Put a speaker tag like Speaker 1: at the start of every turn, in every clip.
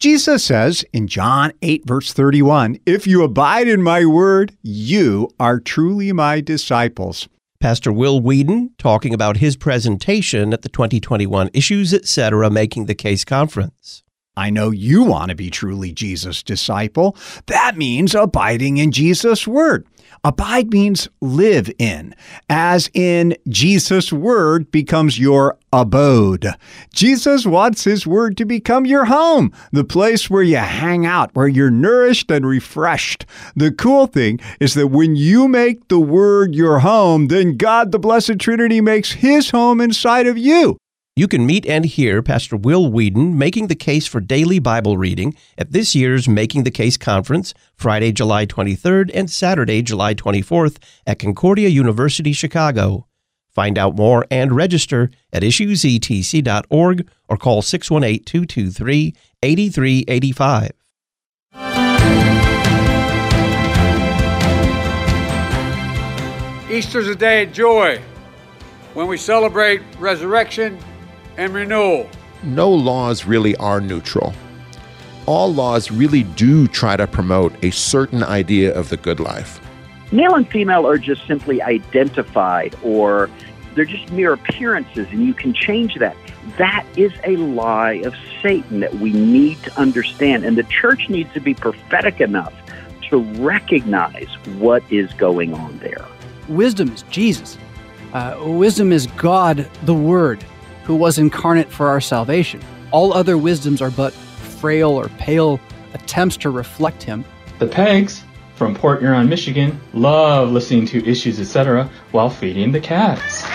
Speaker 1: Jesus says in John 8, verse 31, "If you abide in my word, you are truly my disciples."
Speaker 2: Pastor Will Whedon talking about his presentation at the 2021 Issues Etc. Making the Case Conference.
Speaker 1: I know you want to be truly Jesus' disciple. That means abiding in Jesus' word. Abide means live in, as in Jesus' word becomes your abode. Jesus wants his word to become your home, the place where you hang out, where you're nourished and refreshed. The cool thing is that when you make the word your home, then God, the Blessed Trinity, makes his home inside of you.
Speaker 2: You can meet and hear Pastor Will Whedon making the case for daily Bible reading at this year's Making the Case Conference, Friday, July 23rd and Saturday, July 24th at Concordia University, Chicago. Find out more and register at issuesetc.org or call 618-223-8385.
Speaker 3: Easter's a day of joy when we celebrate resurrection and renewal.
Speaker 4: No laws really are neutral. All laws really do try to promote a certain idea of the good life.
Speaker 5: Male and female are just simply identified, or they're just mere appearances, and you can change that. That is a lie of Satan that we need to understand, and the church needs to be prophetic enough to recognize what is going on there.
Speaker 6: Wisdom is Jesus. Wisdom is God, the Word, who was incarnate for our salvation. All other wisdoms are but frail or pale attempts to reflect him.
Speaker 7: The Pegs from Port Huron, Michigan, love listening to Issues Etc. while feeding the cats.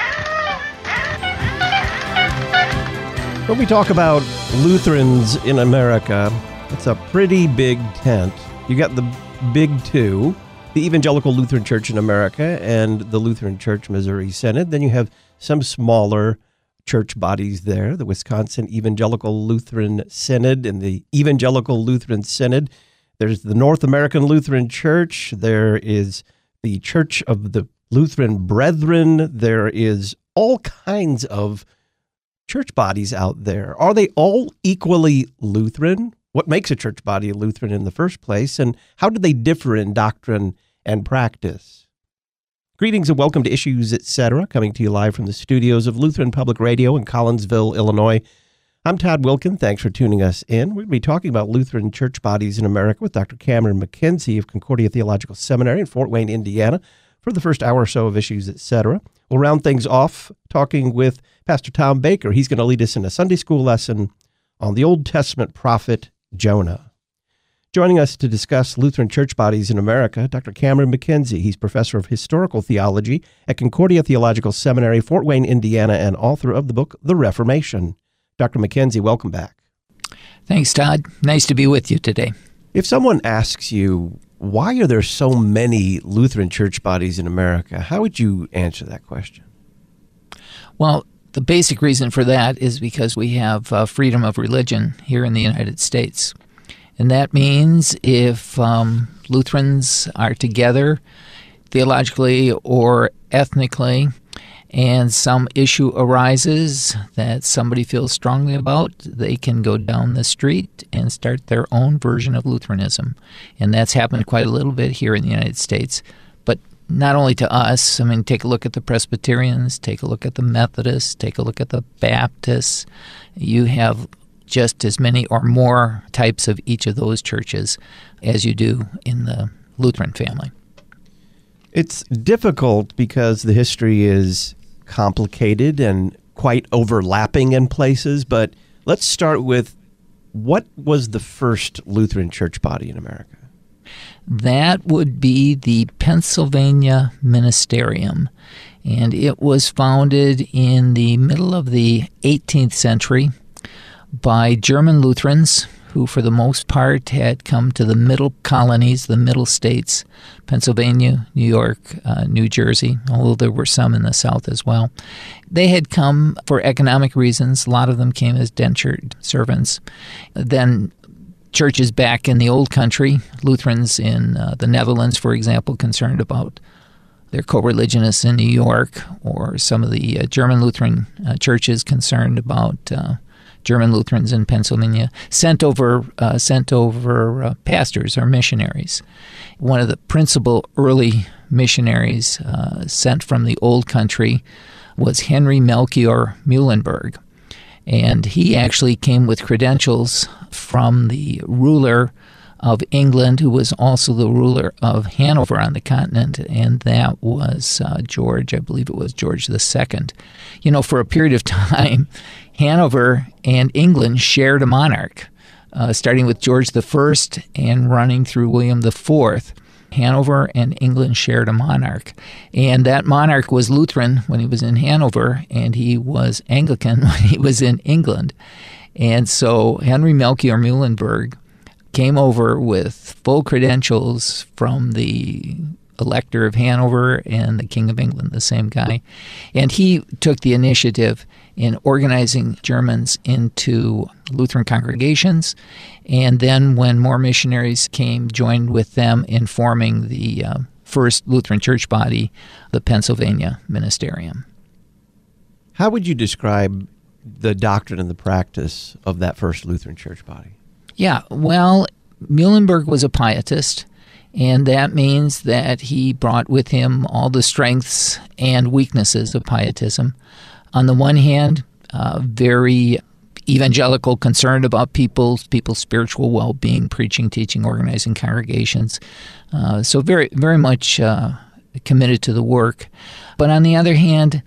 Speaker 2: When we talk about Lutherans in America, it's a pretty big tent. You got the big two, the Evangelical Lutheran Church in America and the Lutheran Church Missouri Synod. Then you have some smaller church bodies there, the Wisconsin Evangelical Lutheran Synod and the Evangelical Lutheran Synod. There's the North American Lutheran Church. There is the Church of the Lutheran Brethren. There is all kinds of church bodies out there. Are they all equally Lutheran? What makes a church body a Lutheran in the first place? And how do they differ in doctrine and practice? Greetings and welcome to Issues Etc., coming to you live from the studios of Lutheran Public Radio in Collinsville, Illinois. I'm Todd Wilkin. Thanks for tuning us in. We're going to be talking about Lutheran church bodies in America with Dr. Cameron McKenzie of Concordia Theological Seminary in Fort Wayne, Indiana, for the first hour or so of Issues Etc. We'll round things off talking with Pastor Tom Baker. He's going to lead us in a Sunday school lesson on the Old Testament prophet Jonah. Joining us to discuss Lutheran church bodies in America, Dr. Cameron McKenzie. He's professor of historical theology at Concordia Theological Seminary, Fort Wayne, Indiana, and author of the book, The Reformation. Dr. McKenzie, welcome back.
Speaker 8: Thanks, Todd. Nice to be with you today.
Speaker 2: If someone asks you, why are there so many Lutheran church bodies in America, how would you answer that question?
Speaker 8: Well, the basic reason for that is because we have freedom of religion here in the United States. And that means if Lutherans are together theologically or ethnically, and some issue arises that somebody feels strongly about, they can go down the street and start their own version of Lutheranism. And that's happened quite a little bit here in the United States. But not only to us, I mean, take a look at the Presbyterians, take a look at the Methodists, take a look at the Baptists. You have just as many or more types of each of those churches as you do in the Lutheran family.
Speaker 2: It's difficult because the history is complicated and quite overlapping in places, but let's start with, what was the first Lutheran church body in America?
Speaker 8: That would be the Pennsylvania Ministerium, and it was founded in the middle of the 18th century by German Lutherans who for the most part had come to the middle colonies, the middle states, Pennsylvania, New York, New Jersey, although there were some in the South as well. They had come for economic reasons. A lot of them came as dentured servants. Then churches back in the old country, Lutherans in the Netherlands, for example, concerned about their co-religionists in New York, or some of the German Lutheran churches concerned about German Lutherans in Pennsylvania, sent over pastors or missionaries. One of the principal early missionaries sent from the old country was Henry Melchior Muhlenberg. And he actually came with credentials from the ruler of England, who was also the ruler of Hanover on the continent, and that was George, I believe it was George II. You know, for a period of time, Hanover and England shared a monarch, starting with George I and running through William IV. Hanover and England shared a monarch. And that monarch was Lutheran when he was in Hanover, and he was Anglican when he was in England. And so Henry Melchior Muhlenberg came over with full credentials from the Elector of Hanover and the King of England, the same guy. And he took the initiative in organizing Germans into Lutheran congregations, and then when more missionaries came, joined with them in forming the first Lutheran church body, the Pennsylvania Ministerium.
Speaker 2: How would you describe the doctrine and the practice of that first Lutheran church body?
Speaker 8: Yeah, well, Muhlenberg was a pietist, and that means that he brought with him all the strengths and weaknesses of pietism. On the one hand, very evangelical, concerned about people's spiritual well-being, preaching, teaching, organizing congregations. So very, very much committed to the work. But on the other hand,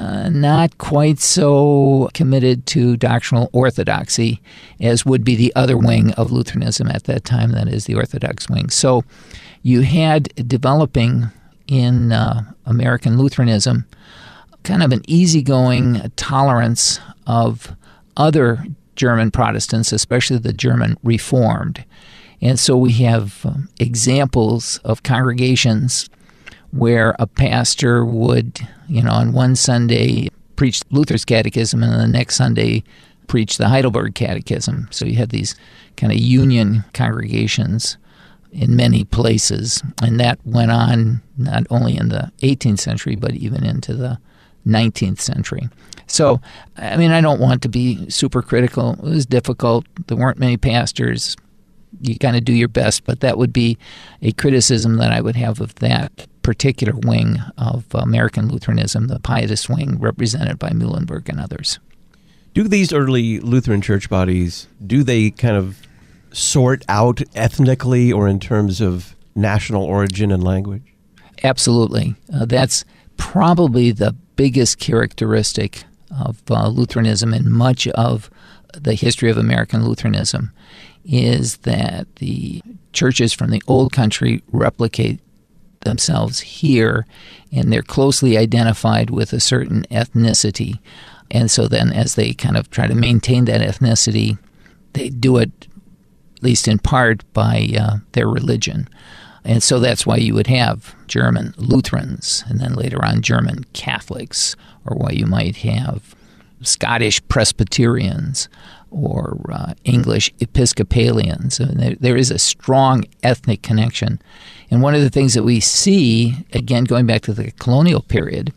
Speaker 8: not quite so committed to doctrinal orthodoxy as would be the other wing of Lutheranism at that time, that is the Orthodox wing. So you had developing in American Lutheranism kind of an easygoing tolerance of other German Protestants, especially the German Reformed. And so we have examples of congregations where a pastor would, on one Sunday preach Luther's catechism and the next Sunday preach the Heidelberg Catechism. So you had these kind of union congregations in many places. And that went on not only in the 18th century, but even into the 19th century. So, I mean, I don't want to be super critical. It was difficult. There weren't many pastors. You kind of do your best, but that would be a criticism that I would have of that particular wing of American Lutheranism, the pietist wing represented by Muhlenberg and others.
Speaker 2: Do these early Lutheran church bodies, do they kind of sort out ethnically or in terms of national origin and language?
Speaker 8: Absolutely. That's probably the biggest characteristic of Lutheranism and much of the history of American Lutheranism is that the churches from the old country replicate themselves here, and they're closely identified with a certain ethnicity. And so then as they kind of try to maintain that ethnicity, they do it, at least in part, by their religion. And so that's why you would have German Lutherans and then later on German Catholics, or why you might have Scottish Presbyterians or English Episcopalians. And there is a strong ethnic connection. And one of the things that we see, again, going back to the colonial period,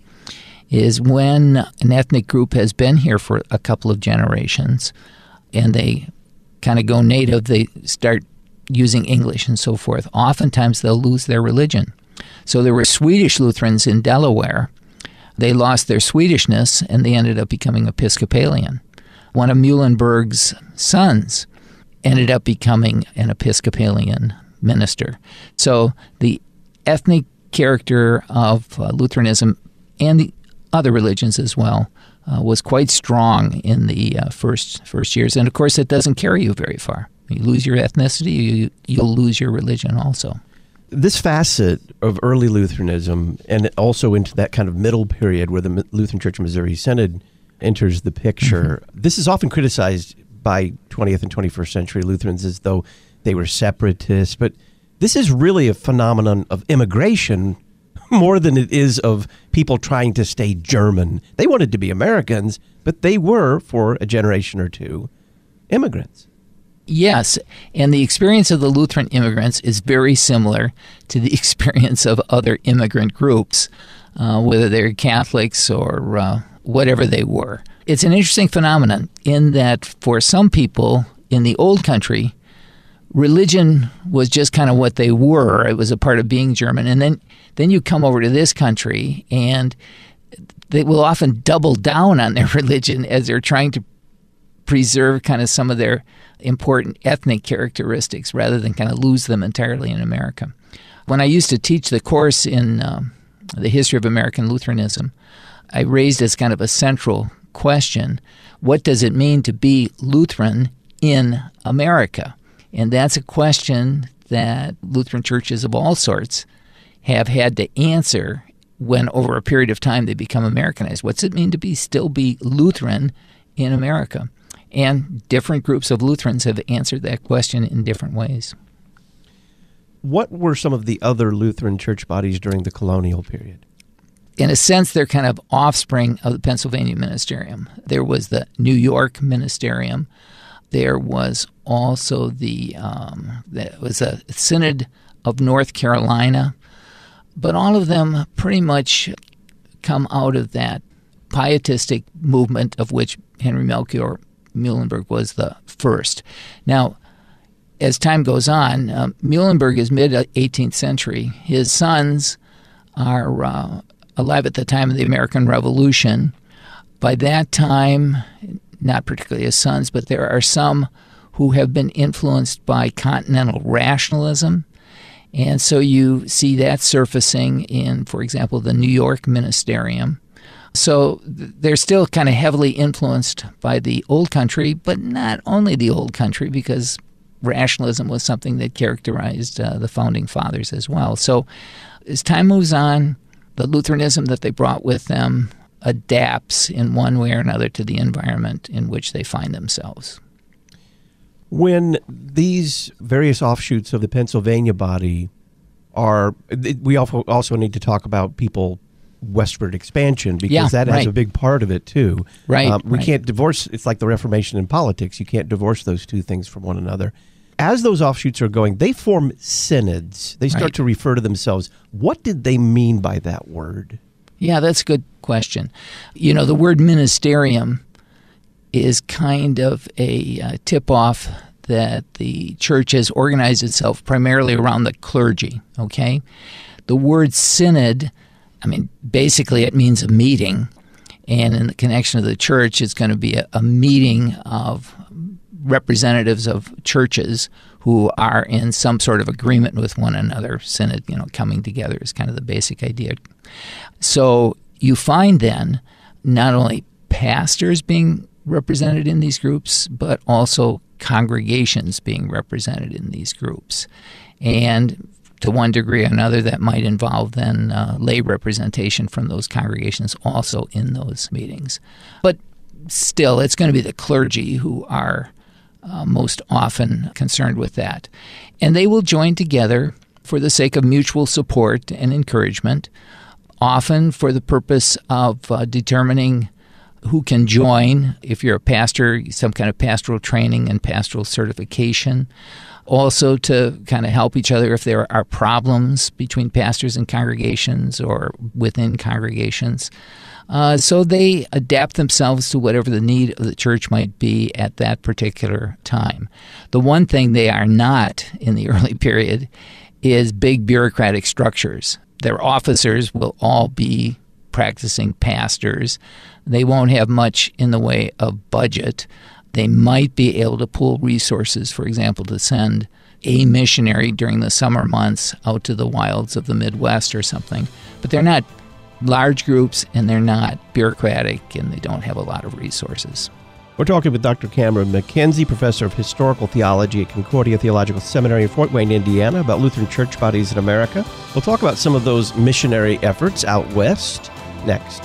Speaker 8: is when an ethnic group has been here for a couple of generations and they kind of go native, they start using English and so forth. Oftentimes they'll lose their religion. So there were Swedish Lutherans in Delaware. They lost their Swedishness and they ended up becoming Episcopalian. One of Muhlenberg's sons ended up becoming an Episcopalian minister. So the ethnic character of Lutheranism and the other religions as well was quite strong in the first years. And of course, it doesn't carry you very far. You lose your ethnicity, you'll lose your religion also.
Speaker 2: This facet of early Lutheranism, and also into that kind of middle period where the Lutheran Church of Missouri Synod enters the picture, this is often criticized by 20th and 21st century Lutherans as though they were separatists. But this is really a phenomenon of immigration more than it is of people trying to stay German. They wanted to be Americans, but they were, for a generation or two, immigrants.
Speaker 8: Yes, and the experience of the Lutheran immigrants is very similar to the experience of other immigrant groups, whether they're Catholics or whatever they were. It's an interesting phenomenon in that for some people in the old country, religion was just kind of what they were. It was a part of being German. And then you come over to this country, and they will often double down on their religion as they're trying to preserve kind of some of their important ethnic characteristics rather than kind of lose them entirely in America. When I used to teach the course in the history of American Lutheranism, I raised as kind of a central question, what does it mean to be Lutheran in America? And that's a question that Lutheran churches of all sorts have had to answer when over a period of time they become Americanized. What's it mean to still be Lutheran in America? And different groups of Lutherans have answered that question in different ways.
Speaker 2: What were some of the other Lutheran church bodies during the colonial period?
Speaker 8: In a sense, they're kind of offspring of the Pennsylvania Ministerium. There was the New York Ministerium. There was also there was a Synod of North Carolina. But all of them pretty much come out of that pietistic movement of which Henry Melchior Muhlenberg was the first. Now, as time goes on, Muhlenberg is mid-18th century. His sons are alive at the time of the American Revolution. By that time, not particularly his sons, but there are some who have been influenced by continental rationalism. And so you see that surfacing in, for example, the New York Ministerium. So they're still kind of heavily influenced by the old country, but not only the old country, because rationalism was something that characterized the founding fathers as well. So as time moves on, the Lutheranism that they brought with them adapts in one way or another to the environment in which they find themselves.
Speaker 2: When these various offshoots of the Pennsylvania body we also need to talk about people westward expansion, because that has a big part of it too. We can't divorce. It's like the Reformation in politics. You can't divorce those two things from one another. As those offshoots are going, they form synods. They start to refer to themselves. What did they mean by that word?
Speaker 8: Yeah, that's a good question. You know, the word ministerium is kind of a tip-off that the church has organized itself primarily around the clergy, okay? The word synod, I mean, basically it means a meeting, and in the connection of the church, it's going to be a meeting of representatives of churches who are in some sort of agreement with one another. Synod, coming together is kind of the basic idea. So you find then not only pastors being represented in these groups, but also congregations being represented in these groups. And to one degree or another, that might involve then lay representation from those congregations also in those meetings. But still, it's going to be the clergy who are most often concerned with that. And they will join together for the sake of mutual support and encouragement, often for the purpose of determining who can join. If you're a pastor, some kind of pastoral training and pastoral certification. Also to kind of help each other if there are problems between pastors and congregations or within congregations. So they adapt themselves to whatever the need of the church might be at that particular time. The one thing they are not in the early period is big bureaucratic structures. Their officers will all be practicing pastors. They won't have much in the way of budget. They might be able to pool resources, for example, to send a missionary during the summer months out to the wilds of the Midwest or something. But they're not large groups, and they're not bureaucratic, and they don't have a lot of resources.
Speaker 2: We're talking with Dr. Cameron McKenzie, professor of historical theology at Concordia Theological Seminary in Fort Wayne, Indiana, about Lutheran church bodies in America. We'll talk about some of those missionary efforts out west next.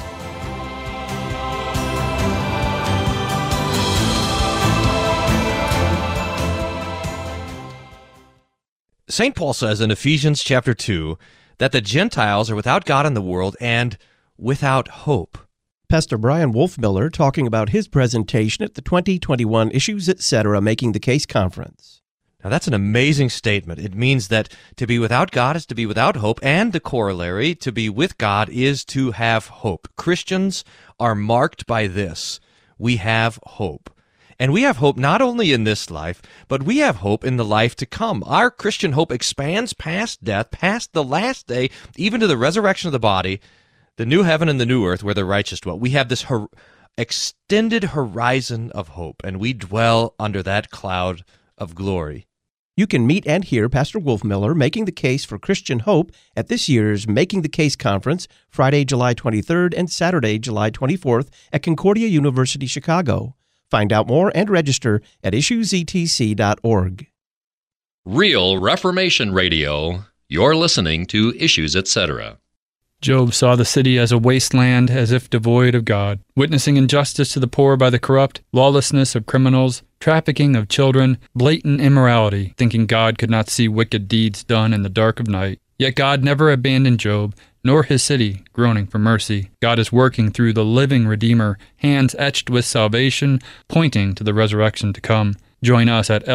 Speaker 9: St. Paul says in Ephesians chapter 2 that the Gentiles are without God in the world and without hope.
Speaker 2: Pastor Brian Wolfmiller talking about his presentation at the 2021 Issues Etc. Making the Case Conference.
Speaker 9: Now that's an amazing statement. It means that to be without God is to be without hope, and the corollary, to be with God, is to have hope. Christians are marked by this. we have hope. And we have hope not only in this life, but we have hope in the life to come. Our Christian hope expands past death, past the last day, even to the resurrection of the body, the new heaven and the new earth where the righteous dwell. We have this extended horizon of hope, and we dwell under that cloud of glory.
Speaker 2: You can meet and hear Pastor Wolfmueller making the case for Christian hope at this year's Making the Case Conference, Friday, July 23rd and Saturday, July 24th at Concordia University, Chicago. Find out more and register at issuesetc.org.
Speaker 10: Real Reformation Radio. You're listening to Issues, Etc.
Speaker 11: Job saw the city as a wasteland, as if devoid of God, witnessing injustice to the poor by the corrupt, lawlessness of criminals, trafficking of children, blatant immorality, thinking God could not see wicked deeds done in the dark of night. Yet God never abandoned Job, nor his city, groaning for mercy. God is working through the living Redeemer, hands etched with salvation, pointing to the resurrection to come. Join us at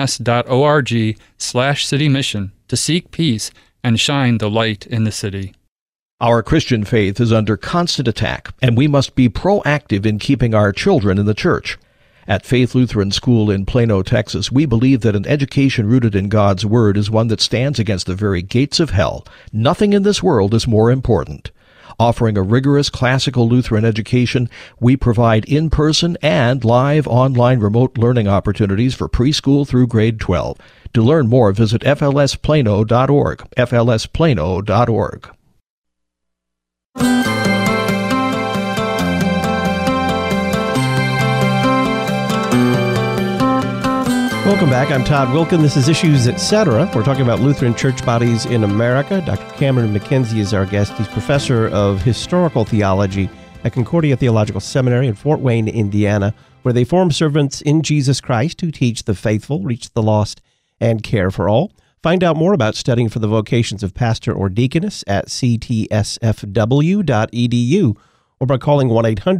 Speaker 11: lcms.org/citymission to seek peace and shine the light in the city.
Speaker 12: Our Christian faith is under constant attack, and we must be proactive in keeping our children in the church. At Faith Lutheran School in Plano, Texas, we believe that an education rooted in God's Word is one that stands against the very gates of hell. Nothing in this world is more important. Offering a rigorous classical Lutheran education, we provide in-person and live online remote learning opportunities for preschool through grade 12. To learn more, visit flsplano.org, flsplano.org.
Speaker 2: Welcome back. I'm Todd Wilkin. This is Issues, Etc. We're talking about Lutheran church bodies in America. Dr. Cameron McKenzie is our guest. He's professor of historical theology at Concordia Theological Seminary in Fort Wayne, Indiana, where they form servants in Jesus Christ who teach the faithful, reach the lost, and care for all. Find out more about studying for the vocations of pastor or deaconess at ctsfw.edu or by calling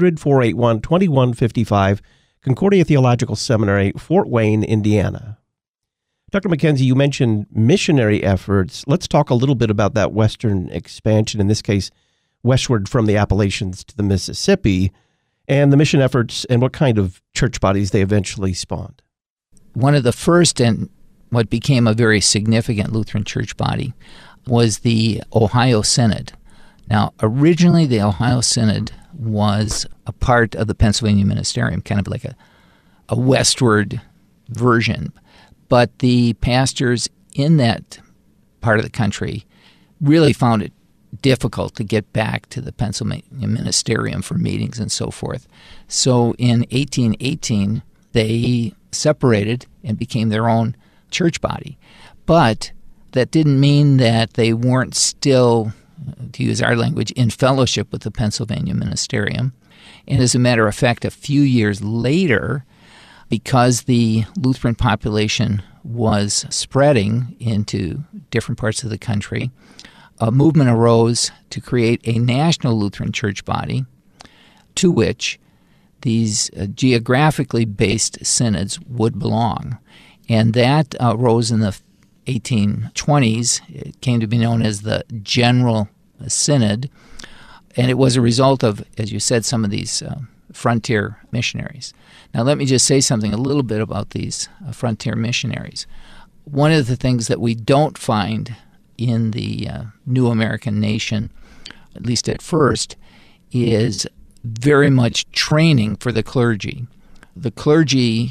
Speaker 2: 1-800-481-2155, Concordia Theological Seminary, Fort Wayne, Indiana. Dr. McKenzie, you mentioned missionary efforts. Let's talk a little bit about that western expansion, in this case, westward from the Appalachians to the Mississippi, and the mission efforts and what kind of church bodies they eventually spawned.
Speaker 8: One of the first and what became a very significant Lutheran church body was the Ohio Synod. Now, originally the Ohio Synod was a part of the Pennsylvania Ministerium, kind of like a westward version. But the pastors in that part of the country really found it difficult to get back to the Pennsylvania Ministerium for meetings and so forth. So in 1818, they separated and became their own church body. But that didn't mean that they weren't still, to use our language, in fellowship with the Pennsylvania Ministerium. And as a matter of fact, a few years later, because the Lutheran population was spreading into different parts of the country, a movement arose to create a national Lutheran church body to which these geographically based synods would belong. And that arose in the 1820s. It came to be known as the General Synod, and it was a result of, as you said, some of these frontier missionaries. Now, let me just say something a little bit about these frontier missionaries. One of the things that we don't find in the new American nation, at least at first, is very much training for the clergy. The clergy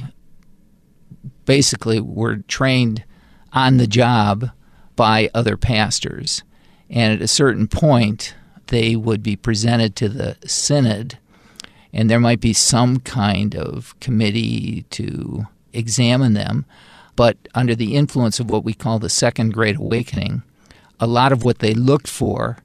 Speaker 8: basically were trained on the job by other pastors. And at a certain point, they would be presented to the synod, and there might be some kind of committee to examine them. But under the influence of what we call the Second Great Awakening, a lot of what they looked for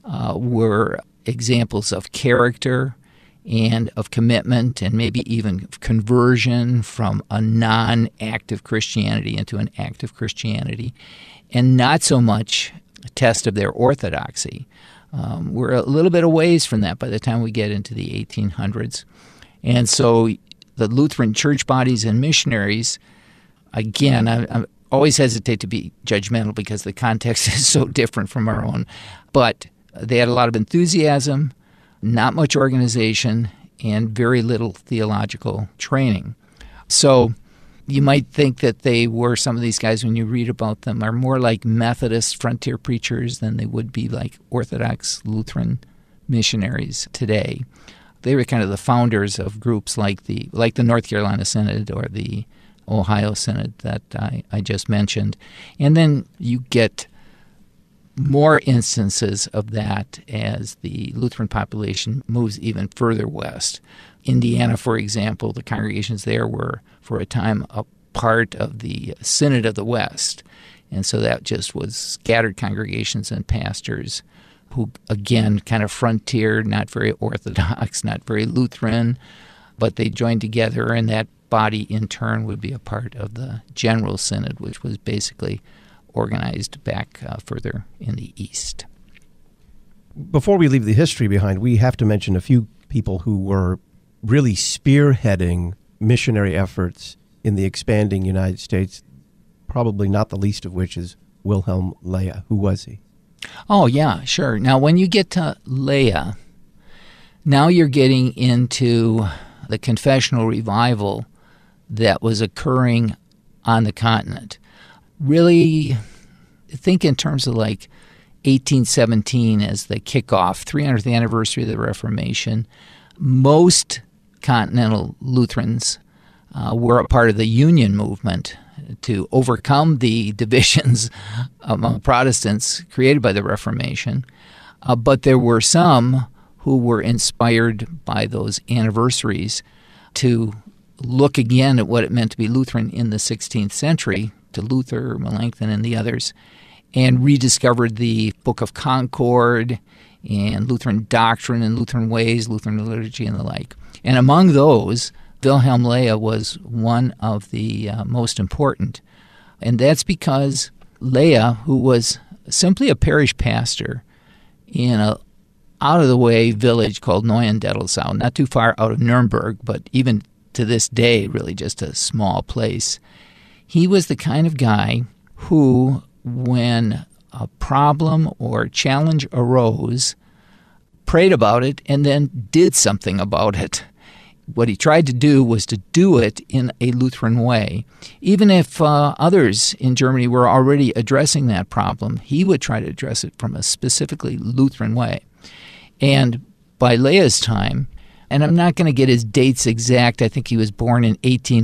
Speaker 8: were examples of character and of commitment and maybe even conversion from a non-active Christianity into an active Christianity, and not so much a test of their orthodoxy. We're a little bit a ways from that by the time we get into the 1800s. And so the Lutheran church bodies and missionaries, again, I always hesitate to be judgmental because the context is so different from our own, but they had a lot of enthusiasm, not much organization, and very little theological training. So you might think that they were, some of these guys, when you read about them, are more like Methodist frontier preachers than they would be like Orthodox Lutheran missionaries today. They were kind of the founders of groups like the North Carolina Synod or the Ohio Synod that I just mentioned. And then you get more instances of that as the Lutheran population moves even further west. Indiana, for example, the congregations there were, for a time, a part of the Synod of the West. And so that just was scattered congregations and pastors who, again, kind of frontier, not very Orthodox, not very Lutheran, but they joined together, and that body in turn would be a part of the General Synod, which was basically organized back further in the east.
Speaker 2: Before we leave the history behind, we have to mention a few people who were really spearheading missionary efforts in the expanding United States, probably not the least of which is Wilhelm Leah. Who was he?
Speaker 8: Oh, yeah, sure. Now, when you get to Leah, now you're getting into the confessional revival that was occurring on the continent. Really, think in terms of like 1817 as the kickoff, 300th anniversary of the Reformation. Most continental Lutherans were a part of the Union movement to overcome the divisions among Protestants created by the Reformation. But there were some who were inspired by those anniversaries to look again at what it meant to be Lutheran in the 16th century, to Luther, Melanchthon, and the others, and rediscovered the Book of Concord and Lutheran doctrine and Lutheran ways, Lutheran liturgy, and the like. And among those, Wilhelm Leah was one of the most important. And that's because Leah, who was simply a parish pastor in a out-of-the-way village called Neuendettelsau, not too far out of Nuremberg, but even to this day, really just a small place. He was the kind of guy who, when a problem or challenge arose, prayed about it and then did something about it. What he tried to do was to do it in a Lutheran way. Even if others in Germany were already addressing that problem, he would try to address it from a specifically Lutheran way. And by Leah's time, and I'm not going to get his dates exact, I think he was born in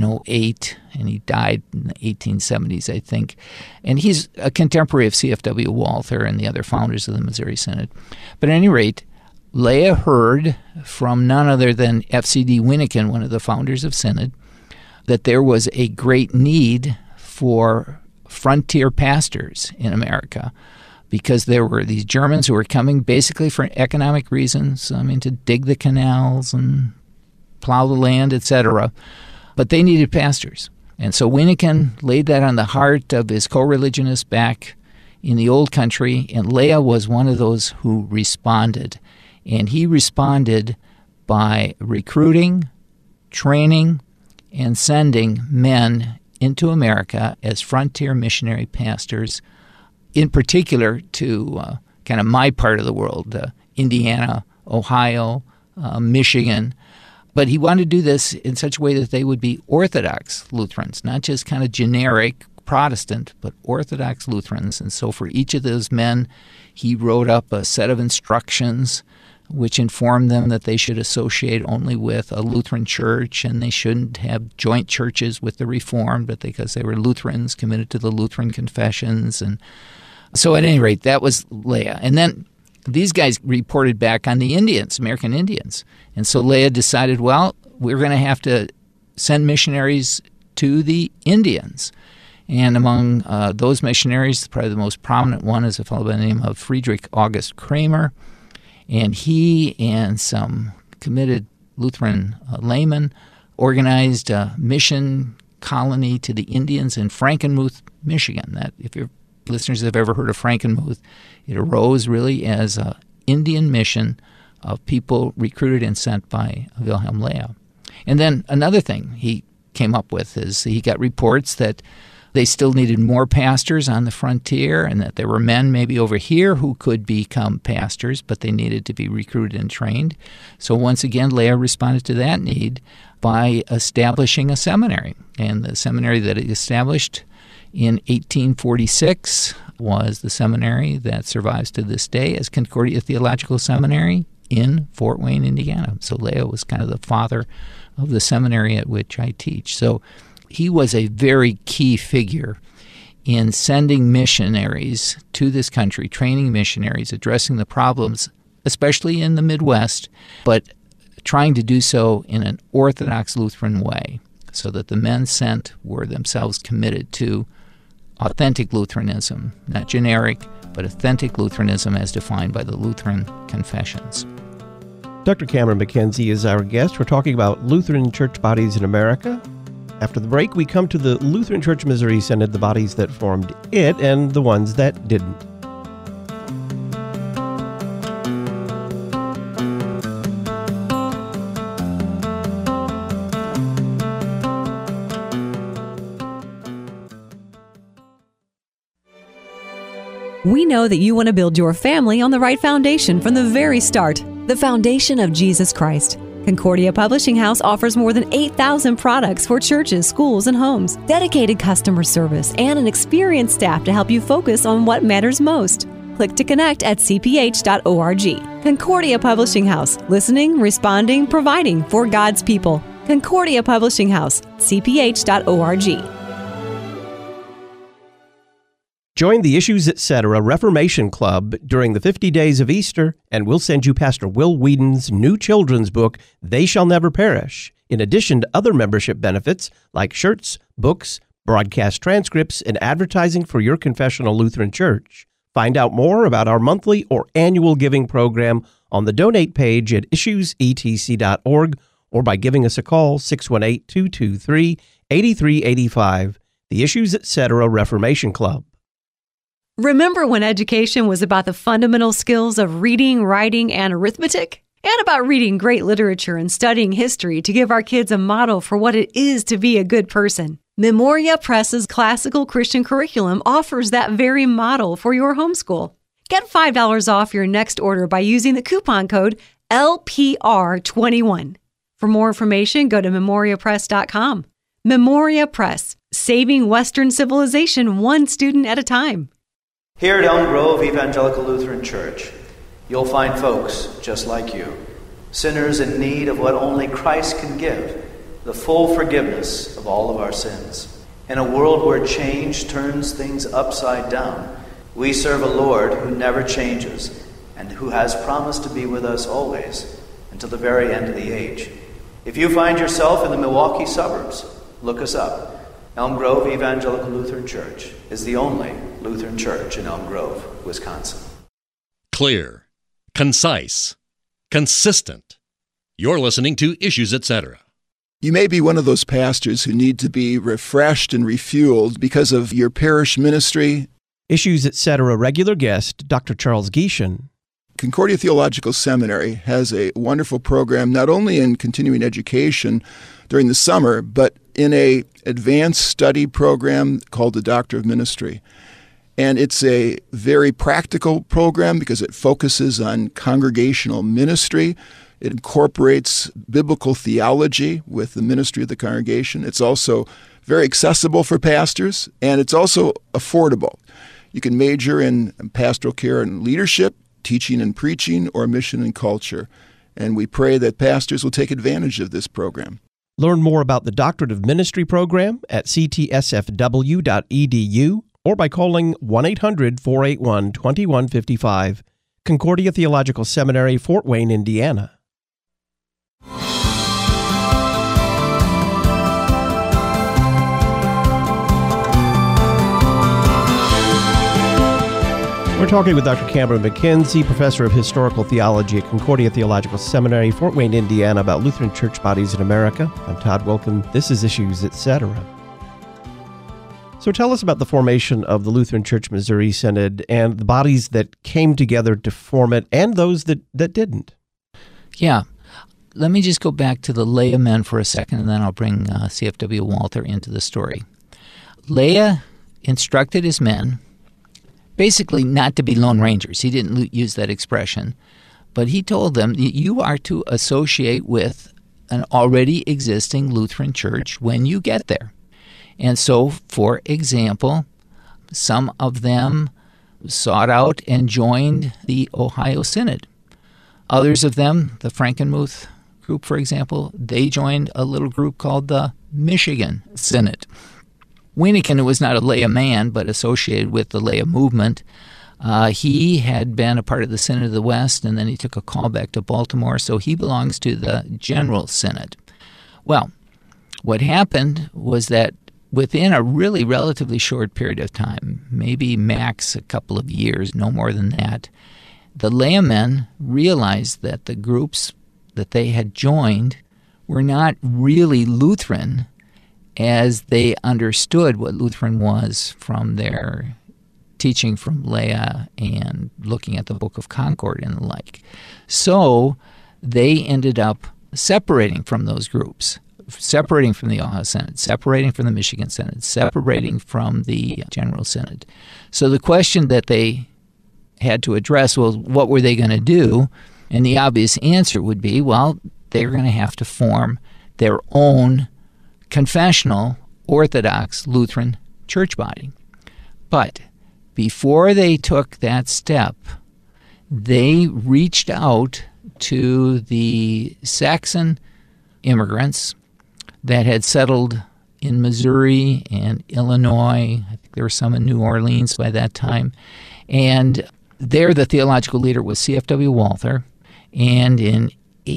Speaker 8: 1808 and he died in the 1870s, I think. And he's a contemporary of C.F.W. Walther and the other founders of the Missouri Synod. But at any rate, Leah heard from none other than F.C.D. Wyneken, one of the founders of Synod, that there was a great need for frontier pastors in America, because there were these Germans who were coming basically for economic reasons, to dig the canals and plow the land, etc. But they needed pastors. And so Wyneken laid that on the heart of his co-religionists back in the old country, and Leah was one of those who responded. And he responded by recruiting, training, and sending men into America as frontier missionary pastors, in particular to kind of my part of the world, Indiana, Ohio, Michigan. But he wanted to do this in such a way that they would be Orthodox Lutherans, not just kind of generic Protestant, but Orthodox Lutherans. And so for each of those men, he wrote up a set of instructions which informed them that they should associate only with a Lutheran church and they shouldn't have joint churches with the Reformed, but because they were Lutherans committed to the Lutheran confessions. And so at any rate, that was Leah. And then these guys reported back on the Indians, American Indians. And so Leah decided, well, we're going to have to send missionaries to the Indians. And among those missionaries, probably the most prominent one is a fellow by the name of Friedrich August Kramer. And he and some committed Lutheran laymen organized a mission colony to the Indians in Frankenmuth, Michigan. That, if your listeners have ever heard of Frankenmuth, it arose really as an Indian mission of people recruited and sent by Wilhelm Leah. And then another thing he came up with is he got reports that they still needed more pastors on the frontier, and that there were men maybe over here who could become pastors, but they needed to be recruited and trained. So once again, Leah responded to that need by establishing a seminary. And the seminary that it established in 1846 was the seminary that survives to this day as Concordia Theological Seminary in Fort Wayne, Indiana. So Leah was kind of the father of the seminary at which I teach. So he was a very key figure in sending missionaries to this country, training missionaries, addressing the problems, especially in the Midwest, but trying to do so in an Orthodox Lutheran way, so that the men sent were themselves committed to authentic Lutheranism, not generic, but authentic Lutheranism as defined by the Lutheran confessions.
Speaker 2: Dr. Cameron McKenzie is our guest. We're talking about Lutheran church bodies in America. After the break, we come to the Lutheran Church Missouri Synod, the bodies that formed it and the ones that didn't.
Speaker 13: We know that you want to build your family on the right foundation from the very start, the foundation of Jesus Christ. Concordia Publishing House offers more than 8,000 products for churches, schools, and homes, dedicated customer service, and an experienced staff to help you focus on what matters most. Click to connect at cph.org. Concordia Publishing House, listening, responding, providing for God's people. Concordia Publishing House, cph.org.
Speaker 2: Join the Issues Etc. Reformation Club during the 50 days of Easter, and we'll send you Pastor Will Whedon's new children's book, They Shall Never Perish, in addition to other membership benefits like shirts, books, broadcast transcripts, and advertising for your confessional Lutheran church. Find out more about our monthly or annual giving program on the donate page at issuesetc.org or by giving us a call, 618-223-8385, the Issues Etc. Reformation Club.
Speaker 13: Remember when education was about the fundamental skills of reading, writing, and arithmetic? And about reading great literature and studying history to give our kids a model for what it is to be a good person. Memoria Press's classical Christian curriculum offers that very model for your homeschool. Get $5 off your next order by using the coupon code LPR21. For more information, go to memoriapress.com. Memoria Press, saving Western civilization one student at a time.
Speaker 14: Here at Elm Grove Evangelical Lutheran Church, you'll find folks just like you, sinners in need of what only Christ can give, the full forgiveness of all of our sins. In a world where change turns things upside down, we serve a Lord who never changes and who has promised to be with us always until the very end of the age. If you find yourself in the Milwaukee suburbs, look us up. Elm Grove Evangelical Lutheran Church is the only Lutheran church in Elm Grove, Wisconsin.
Speaker 10: Clear, concise, consistent. You're listening to Issues Etc.
Speaker 15: You may be one of those pastors who need to be refreshed and refueled because of your parish ministry.
Speaker 2: Issues Etc. regular guest, Dr. Charles Gieshen.
Speaker 15: Concordia Theological Seminary has a wonderful program, not only in continuing education during the summer, but in a advanced study program called the Doctor of Ministry. And it's a very practical program because it focuses on congregational ministry. It incorporates biblical theology with the ministry of the congregation. It's also very accessible for pastors, and it's also affordable. You can major in pastoral care and leadership, teaching and preaching, or mission and culture. And we pray that pastors will take advantage of this program.
Speaker 2: Learn more about the Doctorate of Ministry program at ctsfw.edu or by calling 1-800-481-2155. Concordia Theological Seminary, Fort Wayne, Indiana. We're talking with Dr. Cameron McKenzie, Professor of Historical Theology at Concordia Theological Seminary, Fort Wayne, Indiana, about Lutheran church bodies in America. I'm Todd Wilken. This is Issues Etc. So tell us about the formation of the Lutheran Church Missouri Synod and the bodies that came together to form it and those that didn't.
Speaker 8: Yeah. Let me just go back to the laymen for a second, and then I'll bring C.F.W. Walther into the story. Lea instructed his men basically not to be Lone Rangers. He didn't use that expression. But he told them, you are to associate with an already existing Lutheran church when you get there. And so, for example, some of them sought out and joined the Ohio Synod. Others of them, the Frankenmuth group, for example, they joined a little group called the Michigan Synod. Wyneken was not a Lea man, but associated with the Lea movement. He had been a part of the Synod of the West, and then he took a call back to Baltimore, so he belongs to the General Synod. Well, what happened was that within a really relatively short period of time, maybe max a couple of years, no more than that, the laymen realized that the groups that they had joined were not really Lutheran as they understood what Lutheran was from their teaching from Lea and looking at the Book of Concord and the like. So they ended up separating from those groups, separating from the Ohio Synod, separating from the Michigan Synod, separating from the General Synod. So the question that they had to address was, what were they going to do? And the obvious answer would be, well, they were going to have to form their own confessional Orthodox Lutheran church body. But before they took that step, they reached out to the Saxon immigrants that had settled in Missouri and Illinois. I think there were some in New Orleans by that time. And there the theological leader was C.F.W. Walther. And in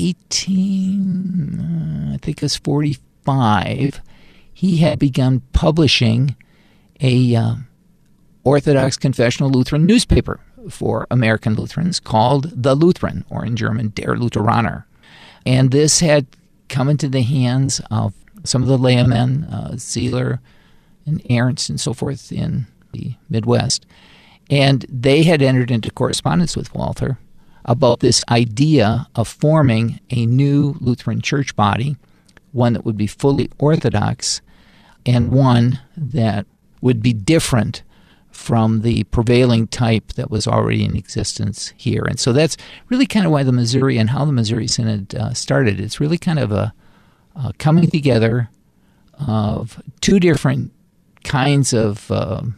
Speaker 8: 1845, he had begun publishing a Orthodox confessional Lutheran newspaper for American Lutherans called The Lutheran, or in German, Der Lutheraner. And this had come into the hands of some of the laymen, Zieler and Ernst and so forth in the Midwest. And they had entered into correspondence with Walther about this idea of forming a new Lutheran church body, one that would be fully Orthodox and one that would be different from the prevailing type that was already in existence here. And so that's really kind of why the Missouri and how the Missouri Synod started. It's really kind of a coming together of two different kinds of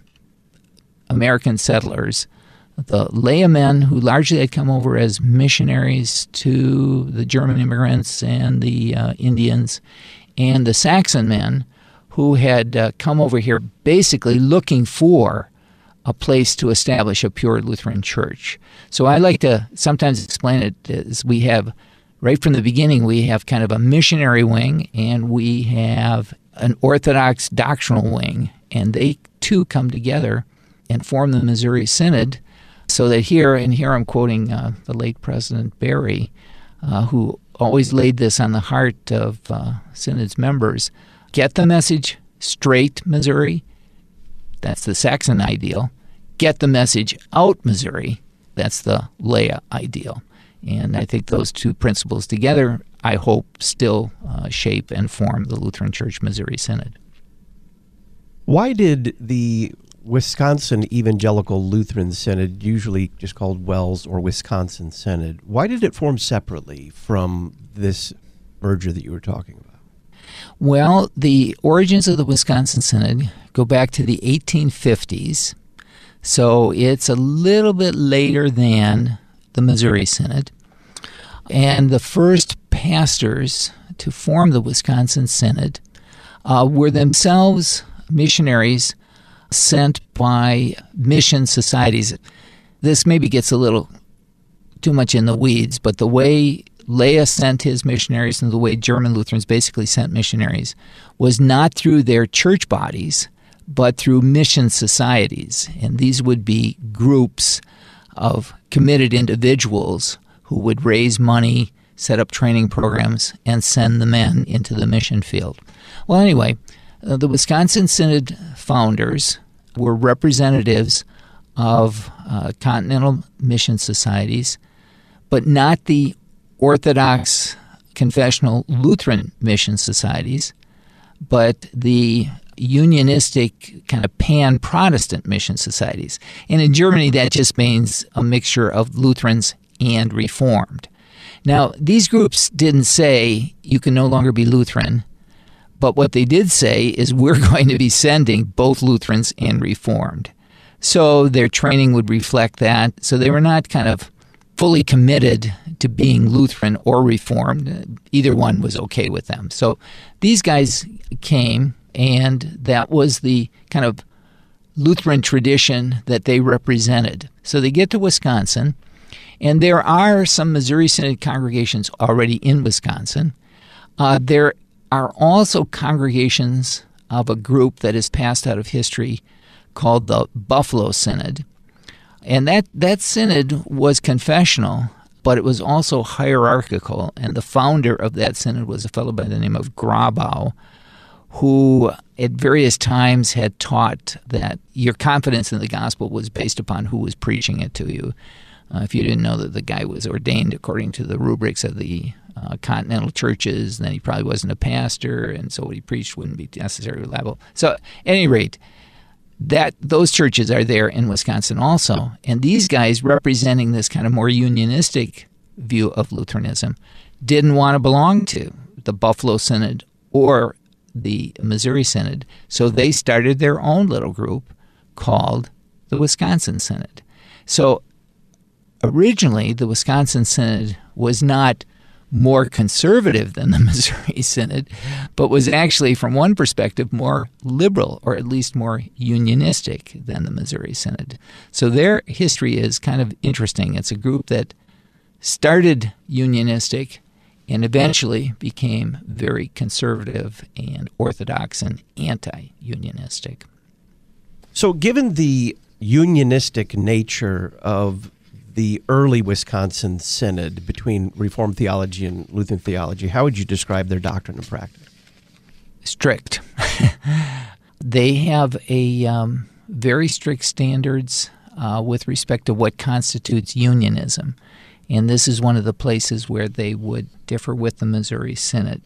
Speaker 8: American settlers. The laymen, who largely had come over as missionaries to the German immigrants and the Indians, and the Saxon men, who had come over here basically looking for a place to establish a pure Lutheran church. So I like to sometimes explain it as we have, right from the beginning, we have kind of a missionary wing and we have an Orthodox doctrinal wing, and they two come together and form the Missouri Synod, so that here I'm quoting the late President Barry, who always laid this on the heart of Synod's members: get the message straight, Missouri. That's the Saxon ideal. Get the message out, Missouri. That's the Lea ideal. And I think those two principles together, I hope, still shape and form the Lutheran Church Missouri Synod.
Speaker 2: Why did the Wisconsin Evangelical Lutheran Synod, usually just called WELS or Wisconsin Synod, why did it form separately from this merger that you were talking about?
Speaker 8: Well, the origins of the Wisconsin Synod go back to the 1850s, so it's a little bit later than the Missouri Synod. And the first pastors to form the Wisconsin Synod were themselves missionaries sent by mission societies. This maybe gets a little too much in the weeds, but the way Lea sent his missionaries and the way German Lutherans basically sent missionaries was not through their church bodies, but through mission societies. And these would be groups of committed individuals who would raise money, set up training programs, and send the men into the mission field. Well, anyway, the Wisconsin Synod founders were representatives of continental mission societies, but not the Orthodox confessional Lutheran mission societies, but the unionistic kind of pan-Protestant mission societies. And in Germany, that just means a mixture of Lutherans and Reformed. Now, these groups didn't say you can no longer be Lutheran, but what they did say is we're going to be sending both Lutherans and Reformed. So their training would reflect that. So they were not kind of fully committed to being Lutheran or Reformed. Either one was okay with them. So these guys came, and that was the kind of Lutheran tradition that they represented. So they get to Wisconsin, and there are some Missouri Synod congregations already in Wisconsin. There are also congregations of a group that is passed out of history called the Buffalo Synod. And that synod was confessional, but it was also hierarchical. And the founder of that synod was a fellow by the name of Grabau, who at various times had taught that your confidence in the gospel was based upon who was preaching it to you. If you didn't know that the guy was ordained according to the rubrics of the continental churches, then he probably wasn't a pastor, and so what he preached wouldn't be necessarily reliable. So at any rate, those churches are there in Wisconsin also. And these guys, representing this kind of more unionistic view of Lutheranism, didn't want to belong to the Buffalo Synod or the Missouri Synod. So they started their own little group called the Wisconsin Synod. So originally, the Wisconsin Synod was not more conservative than the Missouri Synod, but was actually, from one perspective, more liberal, or at least more unionistic than the Missouri Synod. So their history is kind of interesting. It's a group that started unionistic and eventually became very conservative and orthodox and anti-unionistic.
Speaker 2: So given the unionistic nature of the early Wisconsin Synod between Reformed theology and Lutheran theology, how would you describe their doctrine and practice?
Speaker 8: Strict. They have a very strict standards with respect to what constitutes unionism. And this is one of the places where they would differ with the Missouri Synod.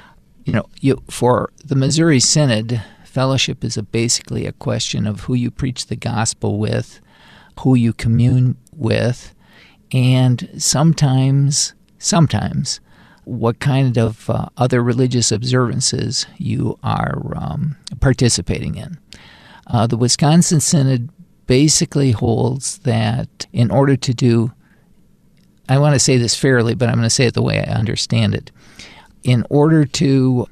Speaker 8: For the Missouri Synod, fellowship is basically a question of who you preach the gospel with, who you commune with, and sometimes what kind of other religious observances you are participating in. The Wisconsin Synod basically holds that in order to do, I want to say this fairly, but I'm going to say it the way I understand it. In order to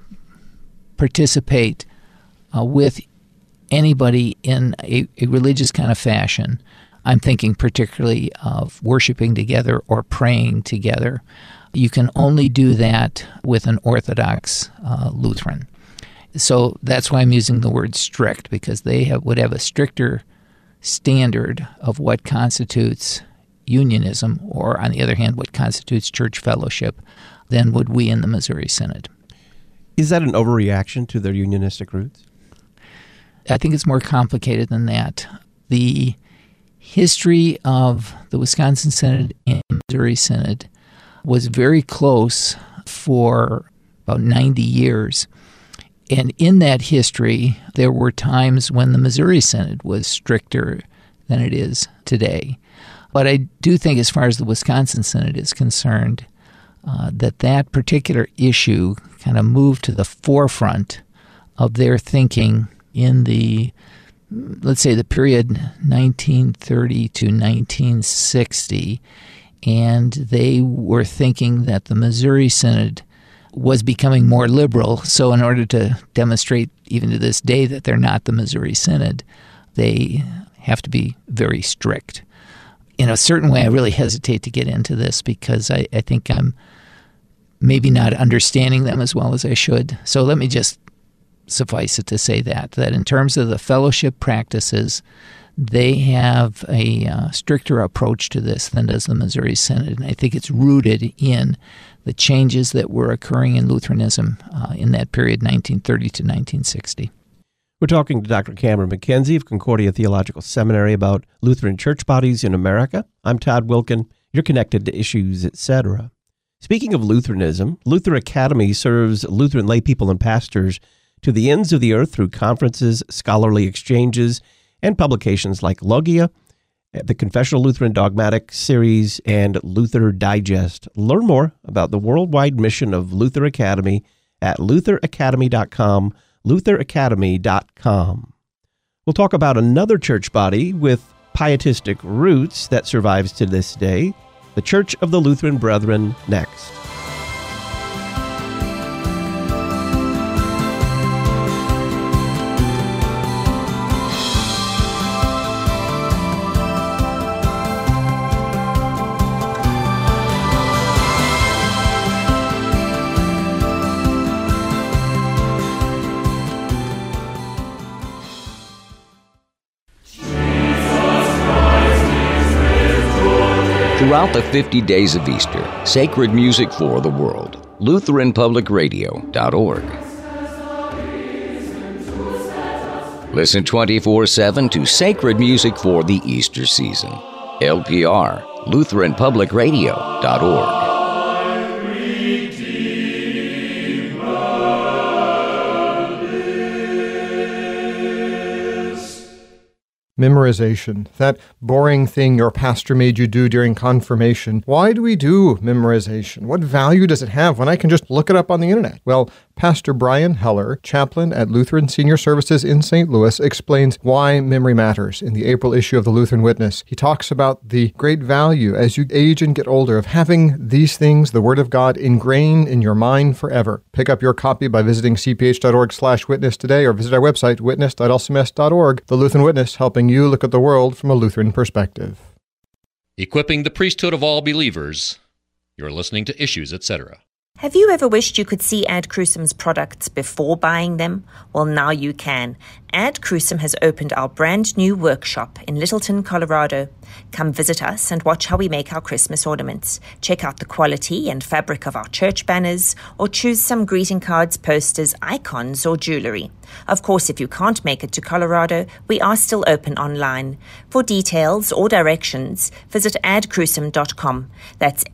Speaker 8: participate with anybody in a religious kind of fashion, I'm thinking particularly of worshiping together or praying together, you can only do that with an Orthodox Lutheran. So that's why I'm using the word strict, because they would have a stricter standard of what constitutes unionism, or on the other hand, what constitutes church fellowship, than would we in the Missouri Synod.
Speaker 2: Is that an overreaction to their unionistic roots?
Speaker 8: I think it's more complicated than that. The history of the Wisconsin Synod and Missouri Synod was very close for about 90 years. And in that history, there were times when the Missouri Synod was stricter than it is today. But I do think, as far as the Wisconsin Synod is concerned, that particular issue kind of moved to the forefront of their thinking in the, let's say, the period 1930 to 1960, and they were thinking that the Missouri Synod was becoming more liberal. So in order to demonstrate, even to this day, that they're not the Missouri Synod, they have to be very strict. In a certain way, I really hesitate to get into this because I think I'm maybe not understanding them as well as I should. So let me just suffice it to say that in terms of the fellowship practices, they have a stricter approach to this than does the Missouri Synod. And I think it's rooted in the changes that were occurring in Lutheranism in that period, 1930 to 1960.
Speaker 2: We're talking to Dr. Cameron McKenzie of Concordia Theological Seminary about Lutheran church bodies in America. I'm Todd Wilkin. You're connected to Issues, Etc. Speaking of Lutheranism, Luther Academy serves Lutheran lay people and pastors to the ends of the earth through conferences, scholarly exchanges, and publications like Logia, the Confessional Lutheran Dogmatic Series, and Luther Digest. Learn more about the worldwide mission of Luther Academy at lutheracademy.com, lutheracademy.com. We'll talk about another church body with pietistic roots that survives to this day, the Church of the Lutheran Brethren, next.
Speaker 16: Throughout the 50 days of Easter, sacred music for the world. LutheranPublicRadio.org. Listen 24/7 to sacred music for the Easter season. LPR, LutheranPublicRadio.org.
Speaker 17: Memorization, that boring thing your pastor made you do during confirmation. Why do we do memorization? What value does it have when I can just look it up on the internet? Well, Pastor Brian Heller, chaplain at Lutheran Senior Services in St. Louis, explains why memory matters in the April issue of the Lutheran Witness. He talks about the great value as you age and get older of having these things, the Word of God, ingrained in your mind forever. Pick up your copy by visiting cph.org/witness today or visit our website, witness.lcms.org. The Lutheran Witness, helping you look at the world from a Lutheran perspective.
Speaker 10: Equipping the priesthood of all believers. You're listening to Issues, Etc.
Speaker 18: Have you ever wished you could see Ad Crucem's products before buying them? Well, now you can. Ad Crucem has opened our brand new workshop in Littleton, Colorado. Come visit us and watch how we make our Christmas ornaments. Check out the quality and fabric of our church banners, or choose some greeting cards, posters, icons, or jewelry. Of course, if you can't make it to Colorado, we are still open online. For details or directions, visit adcrucem.com. That's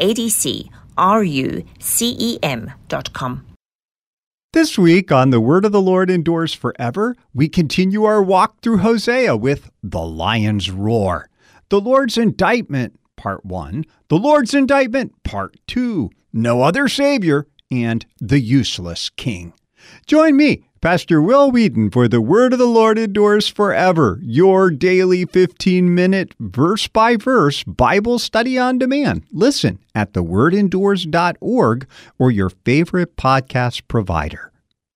Speaker 18: ADCRUCEM.com.
Speaker 1: This week on The Word of the Lord Endures Forever, we continue our walk through Hosea with The Lion's Roar, The Lord's Indictment, Part 1, The Lord's Indictment, Part 2, No Other Savior, and The Useless King. Join me, Pastor Will Wheaton, for The Word of the Lord Endures Forever, your daily 15-minute, verse-by-verse Bible study on demand. Listen at thewordendures.org or your favorite podcast provider.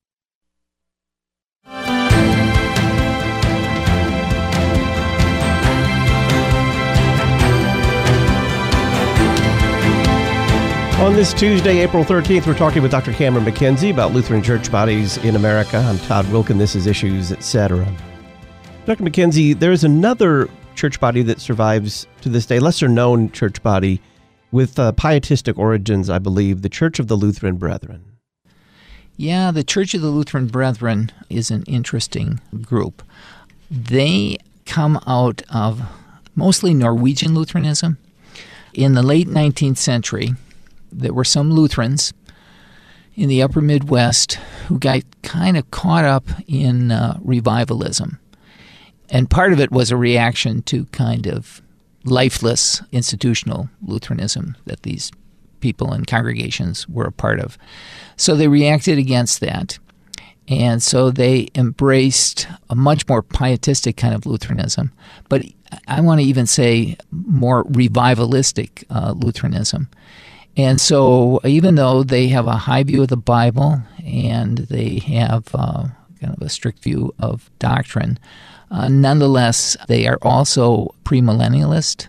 Speaker 2: On this Tuesday, April 13th, we're talking with Dr. Cameron McKenzie about Lutheran church bodies in America. I'm Todd Wilkin. This is Issues, Etc. Dr. McKenzie, there is another church body that survives to this day, lesser-known church body with pietistic origins, I believe, the Church of the Lutheran Brethren.
Speaker 8: Yeah, the Church of the Lutheran Brethren is an interesting group. They come out of mostly Norwegian Lutheranism. In the late 19th century, there were some Lutherans in the upper Midwest who got kind of caught up in revivalism. And part of it was a reaction to kind of lifeless institutional Lutheranism that these people and congregations were a part of. So they reacted against that. And so they embraced a much more pietistic kind of Lutheranism. But I want to even say more revivalistic Lutheranism. And so even though they have a high view of the Bible and they have kind of a strict view of doctrine, nonetheless, they are also premillennialist,